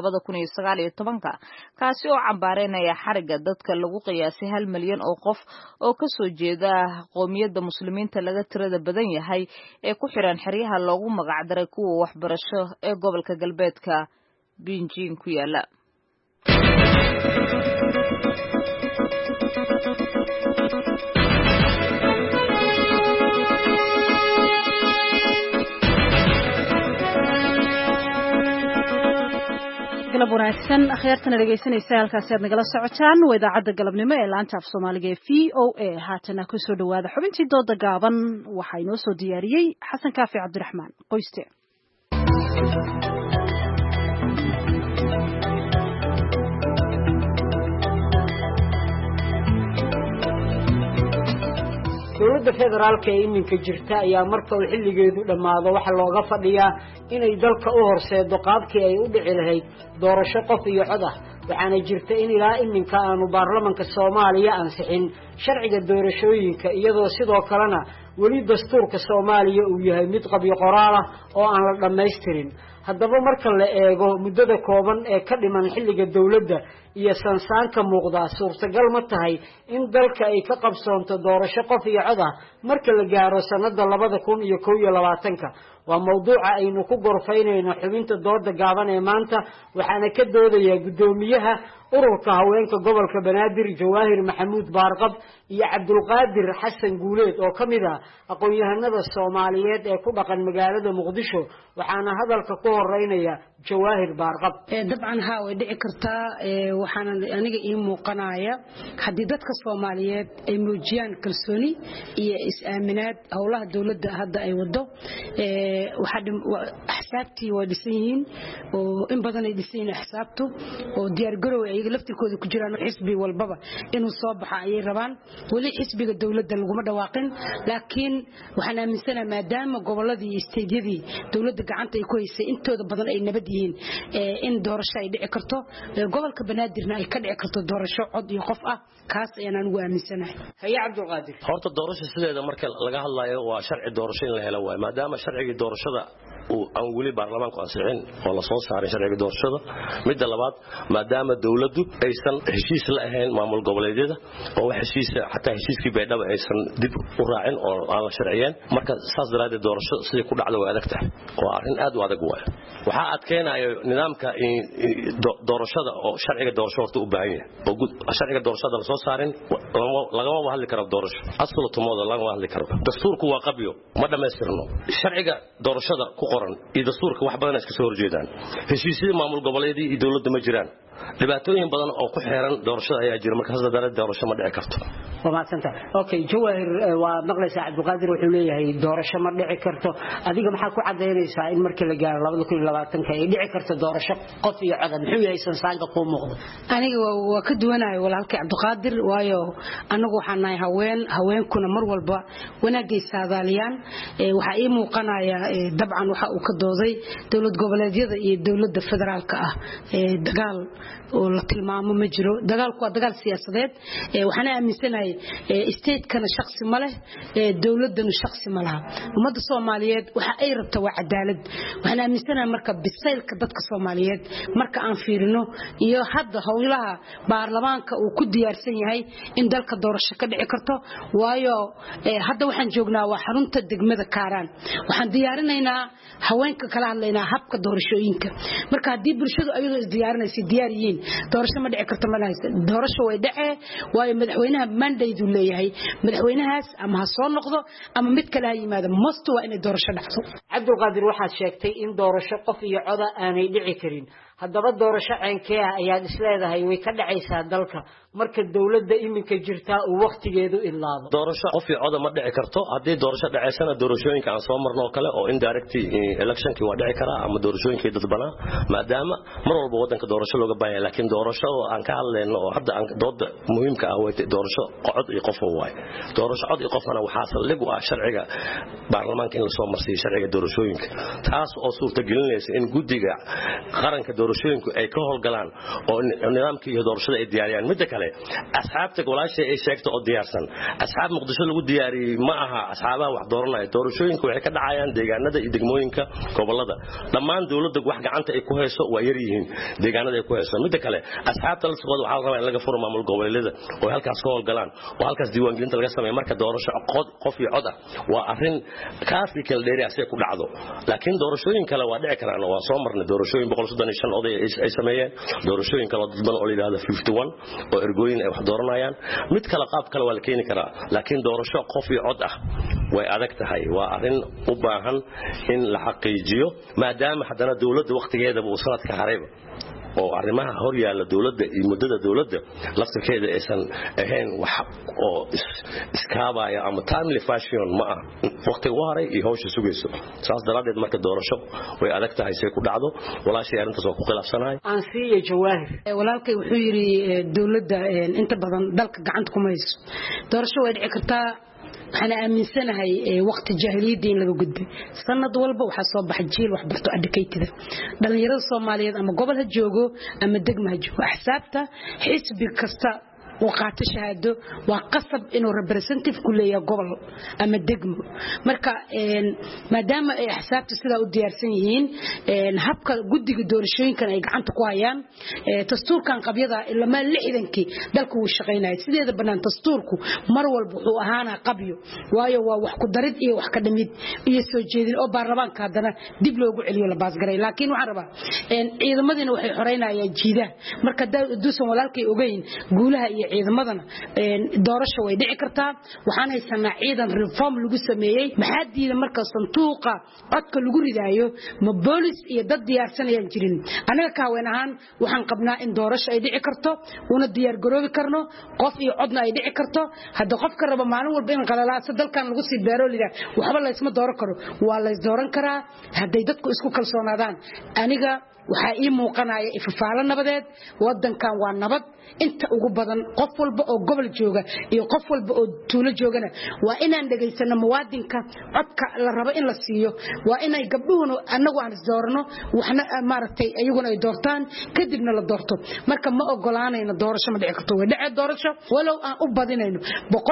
2019 kaasi oo cambaareynaya xariga dadka lagu qiyaasay 1 milyan oo qof oo ka soo jeeda qoomiyadda muslimiinta laga tirada badan yahay ee ku xiran xiriyaha loogu magac daray kuwa waxbarasho ee gobolka galbeedka Beijing ku yaala galab wanaagsan akhyaartana dhegaysanaysa halkaasi aad nagala socotaan waa idaacadda galabnimo ee laanta af soomaaliga ee VOA haatana ku soo dhawaada xubintii dooda gaaban waxaa inoo soo diyaariyey xasan kaafi cabdiraxmaan qoyste dowladda federaalka ee iminka jirta ayaa marka uu xilligeedu dhammaado waxa looga fadhiyaa inay dalka u horseedo qaabkii ay u dhici lahayd doorasho qof iyo cod ah waxaana jirta in ilaa iminka aanu baarlamanka Soomaaliya ansixin sharciga doorashooyinka iyadoo sidoo kalena weli dastuurka Soomaaliya uu yahay mid qabyo qoraal ah oo aan la dhameystirin haddaba marka la eego muddada kooban ee ka dhiman xilliga dawladda iyo sansaanka muuqda suurtagal ma tahay in dalka ay ka qabsoonto doorasho qof iyo cod ah marka la gaaro sanada 2021 waa mawduuca aynu ku gorfaynayno xubinta dooda gaaban ee maanta waxaana ka doodaya gudoomiyaha ururka haweenka gobolka Banaadir Jawaahir Maxamuud Baarqab iyo Cabdulqaadir Xasan Guuleed oo kamid ah aqoon-yahanada Soomaaliyeed ee ku dhaqan magaalada Muqdisho waxaana hadalka ku horeynaya Jawaahir Baarqab dabcan ha way dhici kartaa waxaana aniga ii muuqanaya hadii dadka Soomaaliyeed ay muujiyaan kalsooni iyo is-aaminaad howlaha dawladda hadda ay wado axsaabtii way dhisan yihiin oo in badan ay dhisan yihiin axsaabtu oo diyaar garow ay laftirkooda ku jiraan xisbi walbaba inuu soo baxo ay rabaan wali xisbiga dawladda laguma dhawaaqin laakiin waxaan aaminsanahay maadaama goboladii isteedyadii dawladda gacanta ay ku haysay intooda badan ay nabad yihiin in doorasho ay dhici karto gobolka Banaadirna ay ka dhici karto doorasho cod iyo qof ah kaas ayaan anigu aaminsanahay haya Cabdulqaadir horta doorasho sideeda marka laga hadlayo waa sharci doorasho in la helo way maadaama sharciga doorashada uu aan wali baarlamaanku ansixin oo la soo saaray sharciga doorashada mid labaad maadaama dawladdu aysan heshiis la ahayn maamul goboleedyada oo wax heshiis xataa heshiiskii baydhaba aysan dib u raacin oo aan la sharciyeen marka saas daraaddeed doorasho sidii ku dhacdo way adag tahay waa arrin aad u adag waay waxa adkeenayo nidaamka doorashada oo sharciga doorasho horta u baahan yahay oo sharciga doorashada la soo saarin lagama hadli karo doorasho aslutumada lagama hadli karo dastuurku waa qabyo ma dhameystirno sharciga doorashada ku qoran iyo dastuurka wax badan iska soo horjeedaan heshiisyada maamul goboleedii iyo dawladda ma jiraan dhibaatooyin badan oo ku xeeran doorashada ayaa jira marka hadda daraad doorasho ma dhici karto wamaasanta okay Jawaahir waa maqlaysaa Cabdulqaadir wuxuu leeyahay doorasho ma dhici karto adiga maxaa ku cadeynaysaa in markii la gaaro 2020 ay dhici karto doorasho qof iyo cod muxuu yahay sansaanka ku muuqda aniga waa ka duwanahay walaalkay Cabdulqaadir waayo anagu waxaan nahay haweenkuna mar walba wanaagay saadaaliyaan waxa ii muuqanaya dabcan waxa uu ka dooday dawlad goboleedyada iyo dawladda federaalka ah dagaal oo la tilmaamo ma jiro dagaalku waa dagaal siyaasadeed waxaan aaminsanahay state-kana shakhsi ma leh dawladana shakhsi ma laha ummadda Soomaaliyeed waxa ay rabtaa waa cadaalad waxaan aaminsanahay marka bisaylka dadka Soomaaliyeed marka aan fiirino iyo hadda howlaha baarlamaanka uu ku diyaarsan yahay in dalka doorasho ka dhici karto waayo hadda waxaan joognaa waa xarunta degmada Kaaraan waxaan diyaarinaynaa haweenka kala hadlaynaa habka doorashooyinka marka hadii bulshadu ayadoo is diyaarinaysa diyaar yihiin doorasho ma dhici karto ma lahaysa doorasho way dhacee waayo madaxweynaha mandate uu leeyahay madaxweynahaas ama ha soo noqdo ama mid kale ha yimaado most waa inay doorasho dhacdo Cabdulqaadir waxaad sheegtay in doorasho qof iyo cod aanay dhici karin haddaba doorasho ceenkee ayaad isleedahay way ka dhacaysaa dalka marka dawladda iminka jirta uu waqtigeedu ilaado doorasho qof iyo cod ma dhici karto hadii doorasho dhacaysana doorashooyinka aan soo marno kale oo indirect electionki waa dhici karaa ama doorashooyinkii dadbana maadaama mar walba wadanka doorasho looga baahan yahay laakiin doorasho aan ka hadlayno oo hadda aan dooda muhiimka ah way doorasho cod iyo qof waay doorasho cod iyo qofna waxa saldhig u ah sharciga baarlamaanka in la soo marsiyo sharciga doorashooyinka taas oo suurta gelinaysa in guddiga qaranka doorashooyinku ay ka howlgalaan oo nidaamkii iyo doorashada ay diyaariyaan mid kale asxaabta golaasha ay sheegto oo diyaarsan asxaab Muqdisho lagu diyaariyay ma aha asxaabaha wax dooranaya doorashooyinku waxay ka dhacayaan deegaanada iyo degmooyinka gobolada dhammaan dawladda wax gacanta ay ku hayso waa yar yihiin deegaanada ay ku hayso mid kale asxaabta la socod waxa la rabaa in laga furo maamul goboleedyada oo halkaas ka howlgalaan oo halkaas diiwaangelinta laga sameeyo marka doorasho qof iyo cod ah waa arrin kaafi kala dheeri ah ku dhacdo laakiin doorashooyin kale waa dhici karaan waa soo marnay doorashooyin 135 oday ay sameeyeen doorashooyin kala dadban oo la yiraahdo 51 oo ergooyin ay wax dooranayaan mid kala qaab kale waa la keeni karaa laakiin doorasho qof iyo cod ah way adag tahay waa arrin u baahan in la xaqiijiyo maadaama hadana dawladda waqtigeeda uu sanadka harayba oo arrimaha hor yaala dawladda iyo muddada dawladda laftirkeeda aysan ahayn wax oo iskaabaya ama timely fashion ma ah waqti waray iyo hawsha sugayso saas daraadeed marka doorasho way adag tahay si ku dhacdo walaashay arintaas oo ku khilaafsanahay aan siiyo jawaahir walaalkay wuxuu yiri dawladda inta badan dalka gacanta kuma hayso doorasho way dhici kartaa waxaan aaminsanahay waqti jaahiliyadda in laga gudbay sanad walba waxa soo baxay jiil wax barto educated dhalinyarada Soomaaliyeed ama gobol ha joogo ama degmo ha joogo xisaabta xisbi kasta وقعت شهاده وقصب إنه representative كلية قبل أما دقم مركا ما دام حسابت سلا وديارسينين هبك جدي الدورشين كان يقعن تقويان تستور كان قبيضة إلا ما اللي إذنكي دلكوا الشقينات سيد هذا بنان تستوركوا مروا البحو أهانا قبيو وايو وحكو دريد إيه وحكو دميد يسوي جديد أو برلمان كادنا دبلو عليه ولا باس قري لكن وعربة إذا ما دين وحي حرينا يا جيده مركا دوسهم ولالكي أوجين قولها ciidamadana doorasho way dhici kartaa waxaan haysanaa ciidan reform lagu sameeyay maxaadiida marka sanduuqa codka lagu ridaayo ma police iyo dad diyaarsanayaan jirin anaga ka haween ahaan waxaan qabnaa in doorasho ay dhici karto una diyaar garoobi karno qof iyo codna ay dhici karto hadda qofka raba maalin walba in qalalaasa dalkan lagu sii beero lida waxba la isma dooran karo waa la is dooran karaa haday dadku isku kalsoonaadaan aniga waxa ii muuqanaya ifafaalo nabadeed wadankan waa nabad inta ugu badan qof walba oo gobol jooga iyo qof walba oo tuulo joogana waa inaan dhageysano muwaadinka codka la rabo in la siiyo waa inay gabdhuhuna anagu aan isdoorno waxna maaragtay ayaguna ay doortaan kadibna la doorto marka ma ogolaanayno doorasho ma dhici karto way dhici doorasho walow aan u badinayno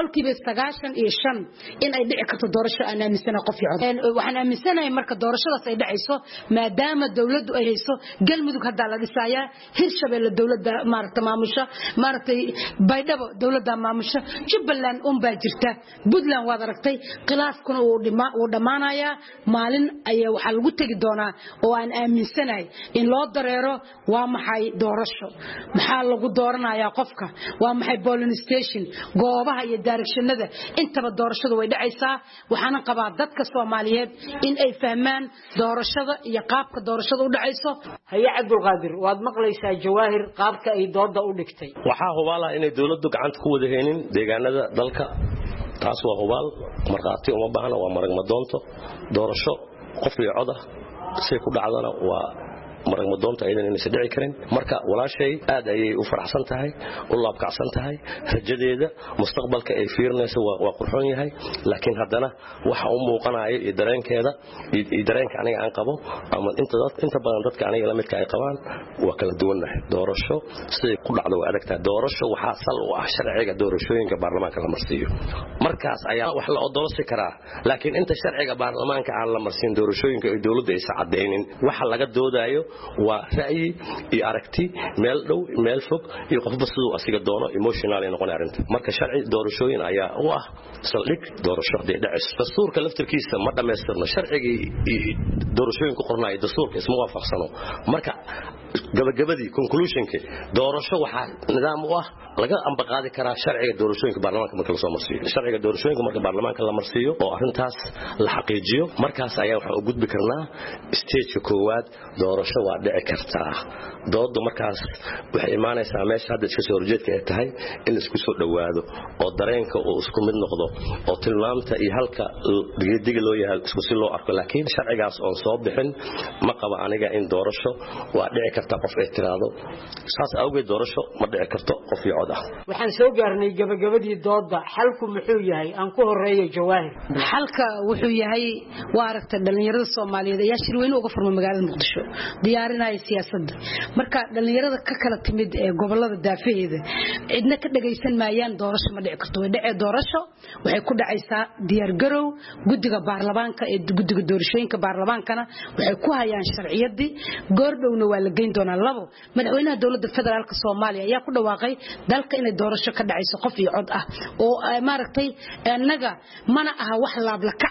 95% in ay dhici karto doorasho aan aaminsanahay qof iyo cod waxaan aaminsanahay marka doorashadaas ay dhacayso maadaama dawladdu ay hayso galmudug hadda la dhisaya hirshabeelle dawladda maaragtay maamusha maaragtay baydhabo dawladda maamusha jubbaland baa jirta puntland waad aragtay khilaafkuna uu dhamaanaya maalin ayaa waxa lagu tagi doonaa oo aan aaminsanahay in loo dareero waa maxay doorasho maxaa lagu dooranayaa qofka waa maxay polling station goobaha iyo directionada intaba doorashadu way dhacaysaa waxaan qabaa dadka Soomaaliyeed in ay fahmaan doorashada iyo qaabka doorashada u dhacayso هيا عبد القادر واد مقليسا جواهر قابك اي دودا u dhigtay waxa hubaala inay dawladdu gacanta ku wada heenin deegaanada dalka taas waa hubaal marqaati uma baahna waa marag ma doonto doorasho qof iyo cod ah si ku dhacdana waa marag ma doonto aydan inay dhici karin marka walaashay aad ayay u faraxsan tahay u laabkacsan tahay rajadeeda mustaqbalka ay fiirnayso waa qurxoon yahay laakiin haddana waxa uu muuqanayo iyo dareenkeeda iyo dareenka aniga aan qabo ama inta badan dadka aniga la midka ay qabaan waa kala duwanahay doorasho si ku dhacdo waa adagtaa doorasho waxa sal u ah sharciga doorashooyinka baarlamaanka la marsiyo markaas ayaa wax la odolsi karaa laakiin inta sharciga baarlamaanka aan la marsiin doorashooyinka ay dawladda ay saacadeynin waxa laga doodayo waa ra'yi iyo aragti meel dhow meel fog iyo qofba sidoo asiga doono emotional ay noqon arinta marka sharci doorashooyin ayaa u ah saldhig doorasho dhacayso dastuurka laftirkiisa ma dhameystirno sharcigii doorashooyinka qornaayo dastuurka isma waafaqsano marka gabagabadii conclusionka doorasho waxa nidaam u ah laga ambaqaadi karaa sharciga doorashooyinka baarlamaanka marka la soo marsiyo sharciga doorashooyinka marka baarlamaanka la marsiyo oo arintaas la xaqiijiyo markaas ayaa waxa u gudbi karnaa stage koowaad doorasho waa dhici kartaa doodu markaas waxay imaanaysaa meesha hadda iska soo horjeedka ay tahay in isku soo dhawaado oo dareenka uu isku mid noqdo oo tilmaamta iyo halka digadiga loo yahay isku si loo arko laakiin sharcigaas oo soo bixin ma qaba aniga in doorasho waa dhici karta qof ay tiraado saas awgeed doorasho ma dhici karto qof iyo cod ah waxaan soo gaarnay gabagabadii dooda xalku muxuu yahay aan ku horeeyo jawaahir xalka wuxuu yahay waa aragtay dhalinyarada Soomaaliyeed ayaa shirweyne uga furmay magaalada Muqdisho diyaarinaya siyaasadda marka dhalinyarada ka kala timid ee gobolada daafaheeda cidna ka dhageysan maayaan doorasho ma dhici karto way dhacay doorasho waxay ku dhacaysaa diyaar garow guddiga baarlamaanka ee guddiga doorashooyinka baarlamaankana waxay ku hayaan sharciyadii goordhowna waa la geyn doonaa labo madaxweynaha dawladda federaalka Soomaaliya ayaa ku dhawaaqay dalka inay doorasho ka dhacayso qof iyo cod ah oo maaragtay anaga mana aha wax laab la kaca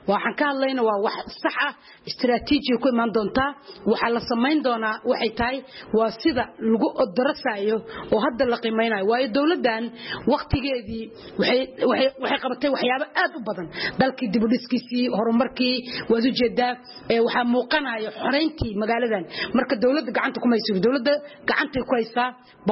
waxaan ka hadlayna waa wax sax ah istiraatiiji ku iman doonta waxa la sameyn doonaa waxay tahay waa sida lagu odrasayo oo hadda la qiimeynayo waayo dawladdan waqtigeedii waxay qabatay waxyaabo aad u badan dalkii dib u dhiskiisii horumarkii waad u jeedaa waxa muuqanayo xoreyntii magaaladan marka dawladda gacanta kuma hayso dawladda gacanta ku haysaa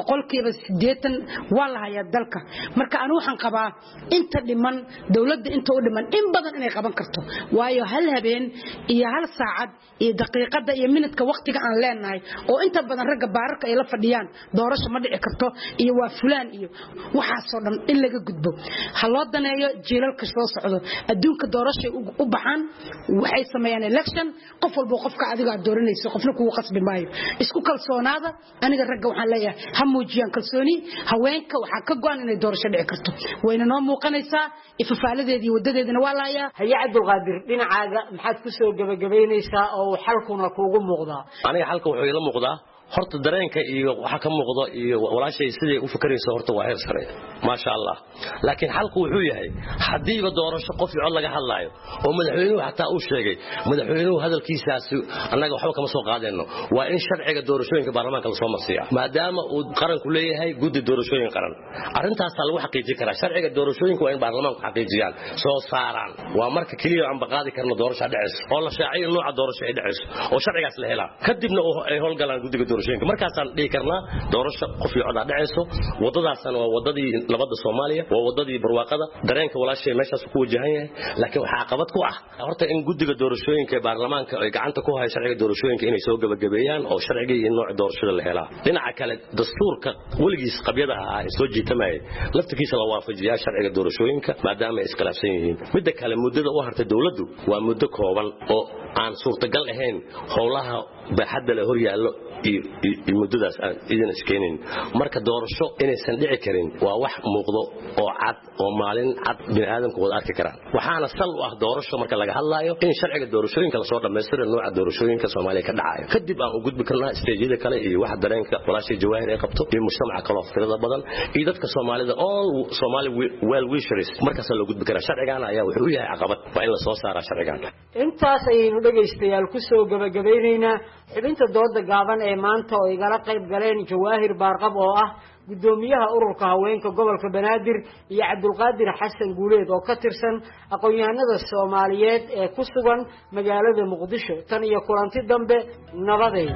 80% waa la hayaa dalka marka anu waxaan qabaa inta dhiman dawladda inta u dhiman in badan inay qaban karto waayo hal habeen iyo hal saacad iyo daqiiqada iyo minadka waqtiga aan leenahay oo inta badan ragga baararka ay la fadhiyaan doorasho ma dhici karto iyo waa fulaan iyo waxa soo dhan in laga gudbo haloo daneeyo jiilalka soo socdo adduunka doorasho u baxan waxay sameeyaan election qof walba qofka adiga dooranayso qofna ku qasbi maayo isku kalsoonaada aniga ragga waxaan leeyahay ha muujiyaan kalsooni haweenka waxa ka go'an inay doorasho dhici karto wayna noo muuqanaysaa ifafaaladeedii wadadeedina waa laaya haya Cabdulqaadir dhinacaaga maxaad ku soo gabagabeynaysaa oo xalkuna kuugu muuqdaa aniga xalka wuxuu ila muuqdaa horta dareenka iyo waxa ka muuqdo iyo walaashay sidii u fikirayso horta waa heer sare ma sha Allah laakiin xalku wuxuu yahay hadii doorasho qof cod laga hadlaayo oo madaxweynuhu xataa uu sheegay madaxweynuhu hadalkiisaas anaga waxba kama soo qaadayno waa in sharciga doorashooyinka baarlamaanka la soo marsiyo maadaama uu qaranku leeyahay guddi doorashooyin qaran arintaas lagu xaqiijin karaa sharciga doorashooyinka waa in baarlamaanku xaqiijiyaan soo saaraan waa marka kaliya aan baqaadi karno doorasho dhacayso oo la shaaciyo nooca doorasho ay dhacayso oo sharcigaas la helaa kadibna ay howlgalaan guddiga markaasaan dhihi karnaa doorasho qof iyo cod dhacayso wadadaasna waa wadadii labada Soomaaliya waa wadadii barwaaqada dareenka walaashay meeshaas ku wajahan yahay laakiin waxa caqabad ku ah horta in guddiga doorashooyinka ee baarlamaanka ay gacanta ku hayaan sharciga doorashooyinka inay soo gabagabeeyaan oo sharciga iyo nooca doorashada la helaa dhinaca kale dastuurka waligiis qabyada ah soo jiitamay laftigiisa la waafajiyaa sharciga doorashooyinka maadaama ay iskhilaafsan yihiin midda kale muddada u hartay dawladdu waa muddo kooban oo aan suurtagal ahayn howlaha baaxadda la hor yaalo iyo muddadaas aan idin iskeenin marka doorasho inaysan dhici karin waa wax muuqdo oo cad oo maalin cad bini'aadamku wada arki karaan waxaana sal u ah doorasho marka laga hadlaayo in sharciga doorashooyinka la soo dhameystiro nooca doorashooyinka Soomaaliya ka dhacayo kadib aan u gudbi karnaa isteejyada kale iyo wax dareenka walaashay jawaahir ay qabto iyo mujtamaca kale oo fikrada badan iyo dadka Soomaalida all Somali well wishers markaas loo gudbi karaa sharcigan ayaa wuxuu yahay caqabad waa in la soo saaraa sharcigan intaas ayaynu dhageystayaal ku soo gabagabeynayna xubinta dooda gaaban ee maanta oo igala qayb galeen Jawaahir Baarqab oo ah gudoomiyaha ururka haweenka gobolka Banaadir iyo Cabdulqaadir Xasan Guuleed oo ka tirsan aqoon-yahanada Soomaaliyeed ee ku sugan magaalada Muqdisho tan iyo kulanti dambe nabadeed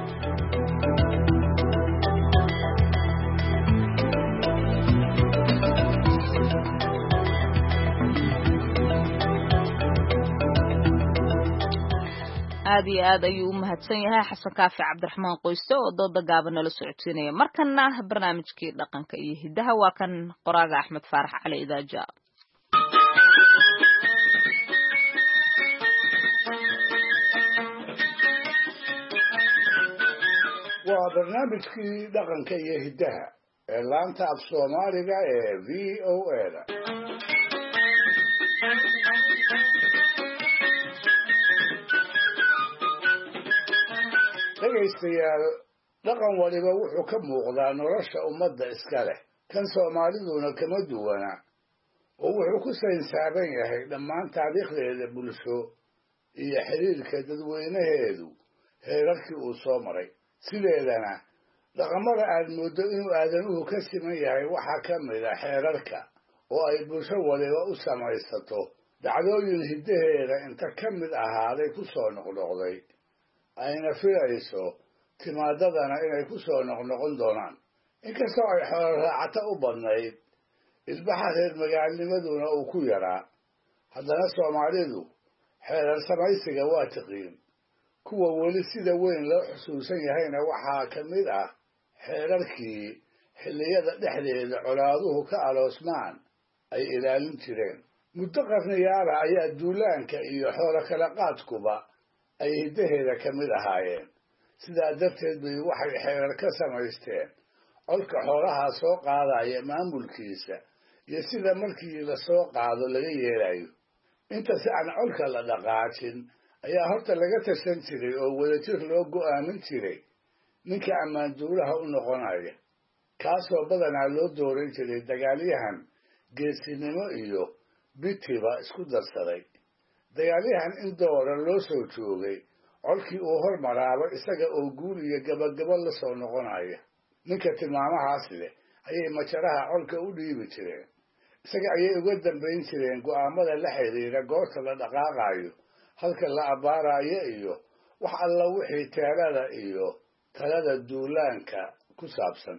aad iyo aad ayuu u mahadsan yahay xasan kaafi cabdiraxmaan qoyste oo dooda gaaban nala socodsiinaya markana barnaamijkii dhaqanka iyo hidaha waa kan qoraaga axmed faarax cali idaaja waa barnaamijkii dhaqanka iyo hidaha ee laanta af Soomaaliga ee VOA-da dhegaystayaal dhaqan waliba wuxuu ka muuqdaa nolosha ummadda iska leh kan Soomaaliduna kama duwana oo wuxuu ku saynsaaban yahay dhammaan taariikhdeeda bulsho iyo xiriirka dadweynaheedu heerarkii uu soo maray sideedana dhaqamada aad moodo inuu aadanuhu ka siman yahay waxaa ka mid ah xeerarka oo ay bulsho waliba u samaysato dacdooyin hiddaheeda inta ka mid ahaaday ku soo noqnoqday ayna filayso timaadadana inay ku soo noqnoqon doonaan inkastoo ay xoolo raacata u badnayd isbaxa reer magaalnimaduna uu ku yaraa haddana Soomaalidu xeerar samaysiga waa tiqiin kuwa weli sida weyn loo xusuusan yahayna waxaa ka mid ah xeerarkii xilliyada dhexdeeda colaaduhu ka aloosmaan ay ilaalin jireen muddo qarniyaala ayaa duulaanka iyo xoolo kala qaadkuba ay hiddaheeda ka mid ahaayeen sidaa darteed bay waxay xeerar ka samaysteen colka xoolaha soo qaadaya maamulkiisa iyo sida markii la soo qaado laga yeelayo inta si aan colka la dhaqaajin ayaa horta laga tashan jiray oo wadajir loo go'aamin jiray ninka ammaanduulaha u noqonaya kaasoo badanaa loo dooran jiray dagaalyahan geesinimo iyo bitiba isku darsaday dagaalyahan in doora loo soo joogay colkii uu hormaraaba isaga oo guul iyo gabagabo la soo noqonaya ninka tilmaamahaas leh ayay majaraha colka u dhiibi jireen isaga ayay uga dambayn jireen go'aamada la xidhiidha goorta la dhaqaaqayo halka la abbaarayo iyo wax alla wixii teelada iyo talada duulaanka ku saabsan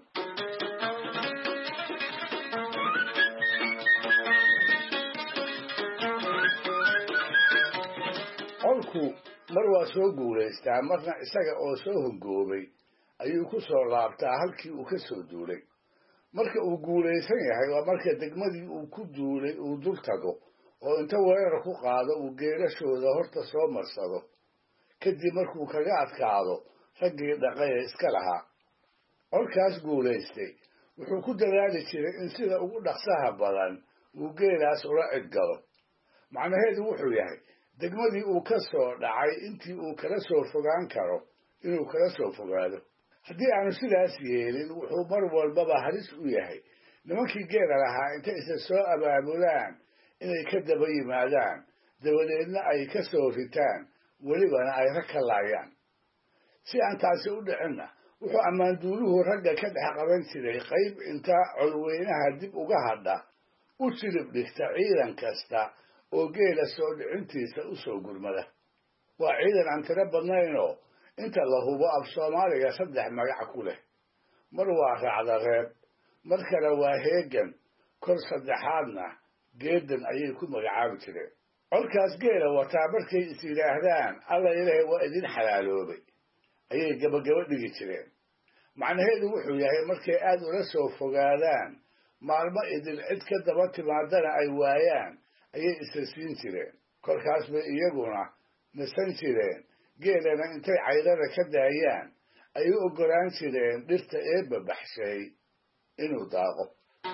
colku mar waa soo guulaystaa marna isaga oo soo hongoobay ayuu ku soo laabtaa halkii uu ka soo duulay marka uu guulaysan yahay waa marka degmadii uu ku duulay uu dul tago oo inta weerar ku qaado uu geelashooda horta soo marsado kadib markuu kaga adkaado raggii dhaqaye iska lahaa colkaas guulaystay wuxuu ku dadaali jiray in sida ugu dhaqsaha badan uu geelaas ula cidgalo macnaheedu wuxuu yahay degmadii uu ka soo dhacay intii uu kala soo fogaan karo inuu kala soo fogaado haddii aanu sidaas yeelin wuxuu mar walbaba halis u yahay nimankii geela lahaa intay isa soo abaabulaan inay ka daba yimaadaan dabadeedna ay ka soo ritaan welibana ay rag ka laayaan si aan taasi u dhicinna wuxuu ammaanduuluhu ragga ka dhex qaban jiray qayb inta colweynaha dib uga hadha u silib dhigta ciidan kasta oo geela soo dhicintiisa u soo gurmada waa ciidan aan tiro badnaynoo inta la hubo af soomaaliga 3 magac ku leh mar waa raacda reeb mar kale waa heegan kor saddexaadna geedan ayay ku magacaabi jireen colkaas geela wataa markay is yidhaahdaan alla ilaahay waa idin xalaaloobay ayay gabagaba dhigi jireen macnaheedu wuxuu yahay markay aad ula soo fogaadaan maalmo idil cid ka daba timaadana ay waayaan ayay isa siin jireen kolkaas bay iyaguna nasan jireen geelana intay caydada ka daayaan ay u oggolaan jireen dhirta eebba baxshay inuu daaqo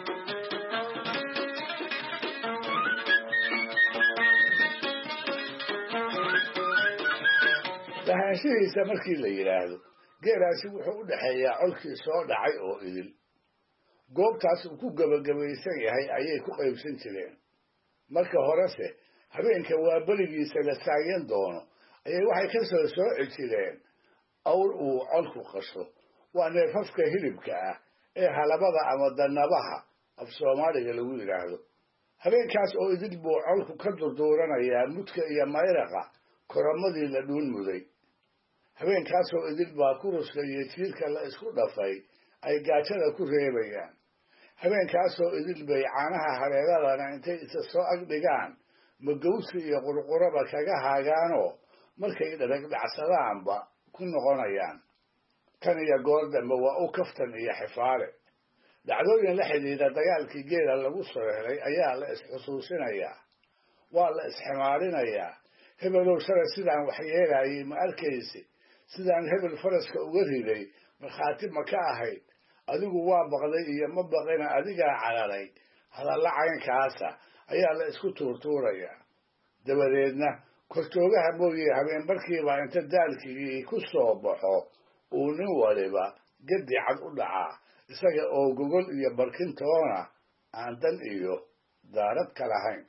lahaanshihiisa markii la yidhaahdo geelaasi wuxuu u dhexeeyaa colkii soo dhacay oo idil goobtaas uu ku gebagabaysan yahay ayay ku qaybsan jireen marka horese habeenka waa beligiisa la taagan doono ayay waxay ka soo sooci jireen awr uu colku qasho waa neefafka hilibka ah ee halabada ama danabaha af soomaaliga lagu yidhaahdo habeenkaas oo idil buu colku ka durduuranayaa mudka iyo mayraqa koromadii la dhuun muday habeenkaasoo idil baa kuruska iyo jiirka la isku dhafay ay gaajada ku reebayaan habeenkaasoo idil bay caanaha hareeradana intay isa soo ag dhigaan magawsi iyo qurquraba kaga haagaanoo markay dhadhagdhacsadaanba ku noqonayaan tan iyo goor dambe waa u kaftan iyo xifaale dhacdooyin la xidhiidha dagaalkii geela lagu soo helay ayaa la isxusuusinayaa waa la isximaarinayaa hebelow shalay sidaan waxyeelayay ma arkaysi sidaan hebel faraska uga riday markhaati ma ka ahayd adigu waa baqday iyo ma baqina adigaa caladay hadalla caynkaasa ayaa la isku tuurtuurayaa dabadeedna korjoogaha mooye habeen markiiba inta daalkigii ku soo baxo uu nin waliba gedi cad u dhacaa isaga oo gogol iyo barkintoona aan dan iyo daarad ka lahayn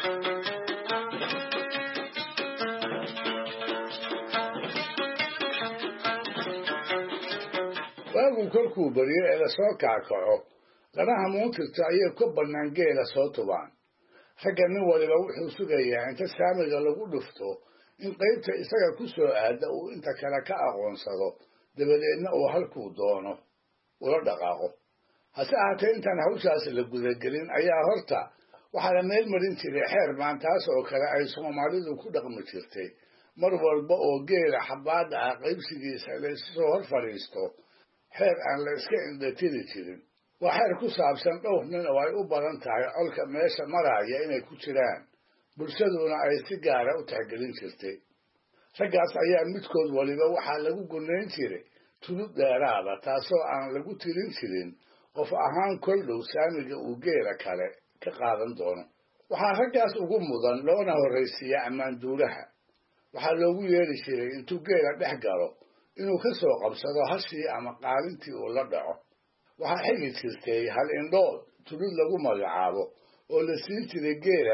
waagu kolkuu beriyo ee lasoo kaakaco lanaha muuntirta ayay ka bannaan geela soo tubaan ragga nin waliba wuxuu sugayaa inta saamiga lagu dhufto in qaybta isaga ku soo aada uu inta kale ka aqoonsado dabadeedna uu halkuu doono ula dhaqaaqo hase ahaatee intaan hawshaas la gudagelin ayaa horta waxaa la meel marin jiray xeer maantaas oo kale ay soomaalidu ku dhaqmi jirtay mar walba oo geela xabaadha ah qaybsigiisa la issoo hor fadhiisto xeer aan la iska indhatiri jirin waa xeer ku saabsan dhowr nin oo ay u badan tahay colka meesha maraya inay ku jiraan bulshaduna ay si gaara u tixgelin jirtay raggaas ayaa midkood waliba waxaa lagu gunayn jiray tulud dheeraada taasoo aan lagu tirin jirin qof ahaan kol dhow saamiga uu geela kale ka qaadan doono waxaa raggaas ugu mudan loona horraysiiya ammaanduulaha waxaa loogu yeeri jiray intuu geela dhex galo inuu ka soo qabsado hashii ama qaalintii uu la dhaco waxaa xigi jirtay hal indhood tulud lagu magacaabo oo la siin jiray geelaas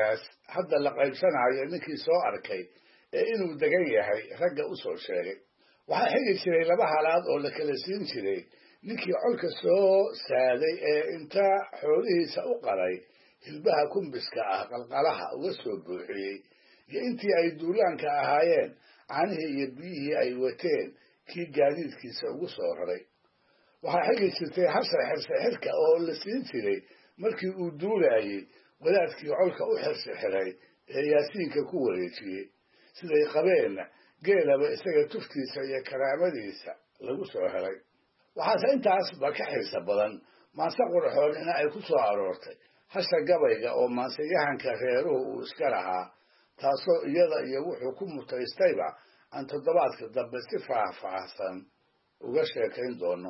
hadda la qaybsanayo ninkii soo arkay ee inuu degan yahay ragga u soo sheegay. waxaa xigi jiray 2 halaad oo la kala siin jiray ninkii colka soo saaday ee inta xoolihiisa u qaray hilbaha kumbiska ah qalqalaha uga soo buuxiyey iyo intii ay duulaanka ahaayeen caanihii iyo biyihii ay wateen kii gaadiidkiisa ugu soo raray. waxaa xigi jirtay hase xirka oo la siin jiray markii uu duulayay wadaadkii colka u xirxiray ee yaasiinka ku wareejiyey siday qabeenna geelaba isaga tuftiisa iyo karaamadiisa lagu soo helay. waxaase intaasba ka xiisa badan maanse qurxoon in ay ku soo aroortay hasha gabayga oo maanseyahanka reeruhu uu iska lahaa, taasoo iyada iyo wuxuu ku mutaystayba aan toddobaadka dambe si faahfaahsan uga sheekayn doono.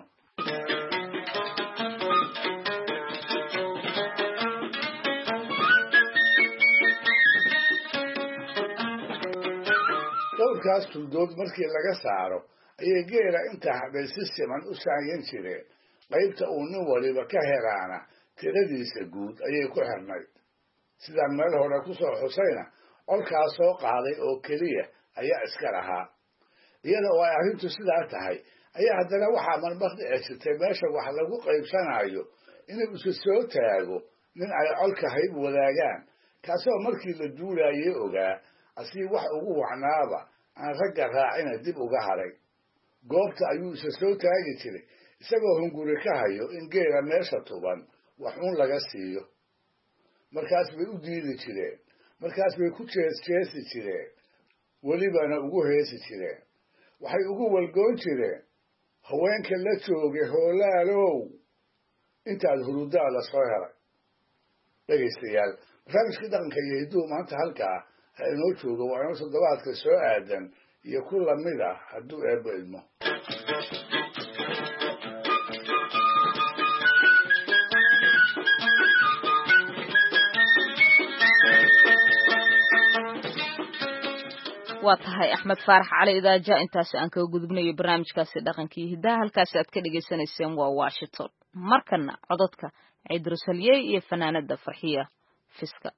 dhowrkaas tuldood markii laga saaro ayay geela inta hadhay si siman u saanyan jireen. qaybta uu nin waliba ka helaana tiradiisa guud ayay ku xirnayd. sidaan meel hore ku soo xusayna colkaas soo qaaday oo keliya ayaa iska lahaa. iyada oo ay arrintu sidaa tahay ayaa haddana waxaa marmar dhici jirtay meesha wax lagu qaybsanayo inuu isu soo taago nin ay colka hayb wadaagaan, kaasoo markii la duulayay ogaa asii wax ugu wacnaaba aan ragga raacina dib uga haray. goobta ayuu isa soo taagi jiray isagoo hunguri ka hayo in geela meesha tuban wax uun laga siiyo. markaas bay u diidi jireen, markaas bay ku jeesi jireen, welibana ugu heesi jireen. waxay ugu walgoon jireen haweenka la joogay hoolaalow intaad hurudaa la soo helay. dhegaystayaal, barnaamijkii dhaqanka iyo hidduhu maanta halkaa ha inoo joogo. waa inoo toddobaadka soo aadan iyo ku lamid ah hadduu eebbo idmo. waa tahay Axmed Faarax Cali Idaaja. intaas aan kaga gudubnayo barnaamijkaasi dhaqanka iyo hidaha. halkaas aad ka dhageysanayseen waa Washington. markana codadka Ciidrus Haliyey iyo fanaanada Farxiya Fiska.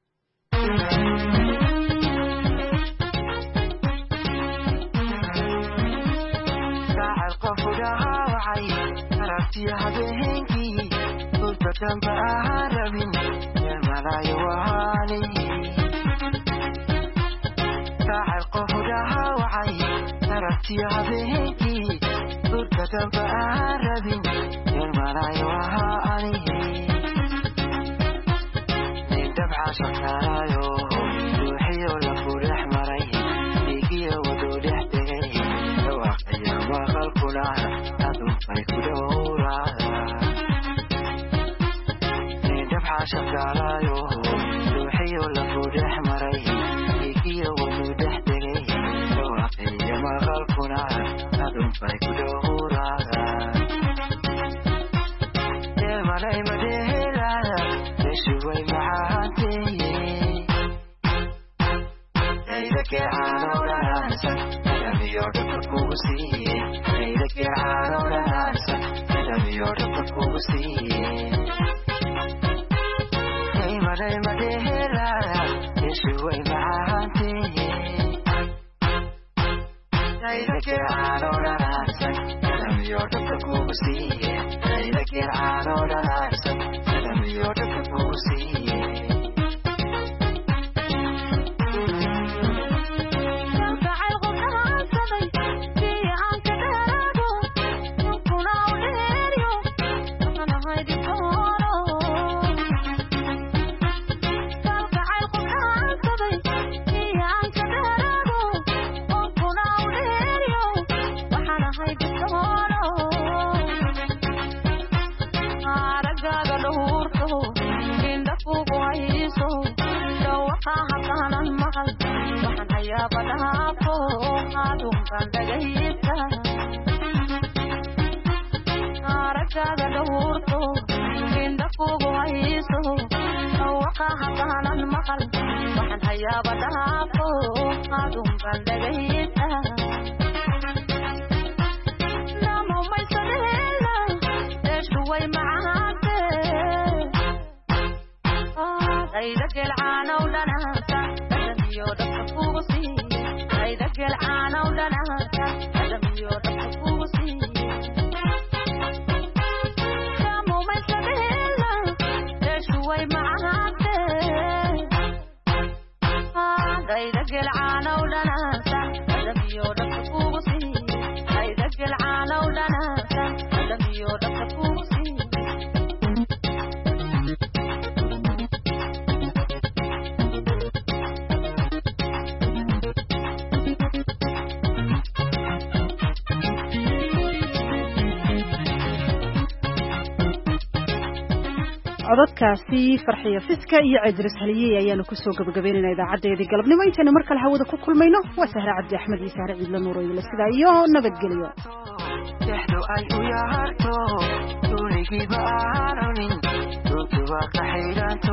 codadkaasi farxiyo fiska iyo cidris haliyey ayaanu ku soo gabagabeynayna idaacadeedii galabnimo intaynu mar kale hawada ku kulmayno waa Sahra Cabdi Axmed iyo Sahra Ciidla Nuur iyo sidaa iyo nabadgelyo texdo ay u yaharto dunigi baaronin duwa ka xiranto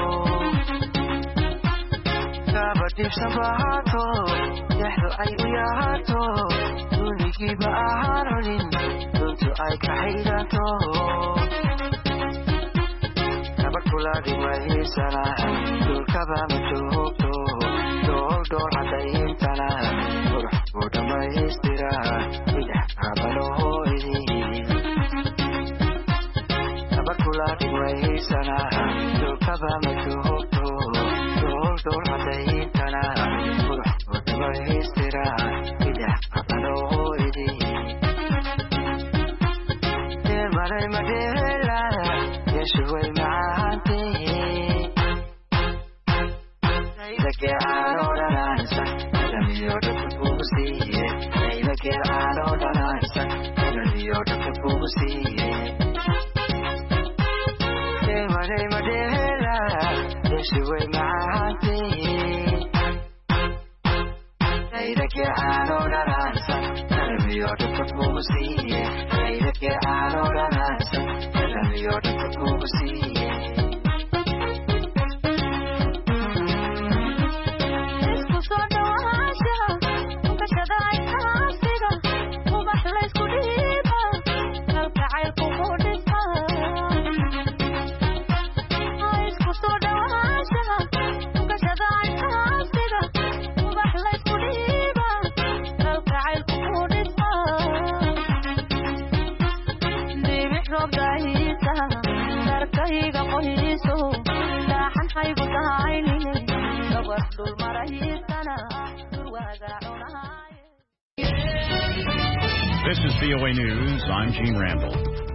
sabadif sabato texdo ay u yaharto dunigi baaronin duwa ay ka xiranto Kuladi wahisana dulkaba majoogto dol hadaintana qurux udhamaystira idax abalohoydi kuladi wahisana dulkaba majoogto dol hadaintana qurux udhamaystira idax abalohoydi demalay madela yeshuway maante Like I don't answer, let me your pussy. Like I don't answer, let me your pussy. My dear, this way my auntie. Like I don't answer, let me your pussy. Like I don't answer, let me your pussy. This is VOA News. I'm Gene Randall.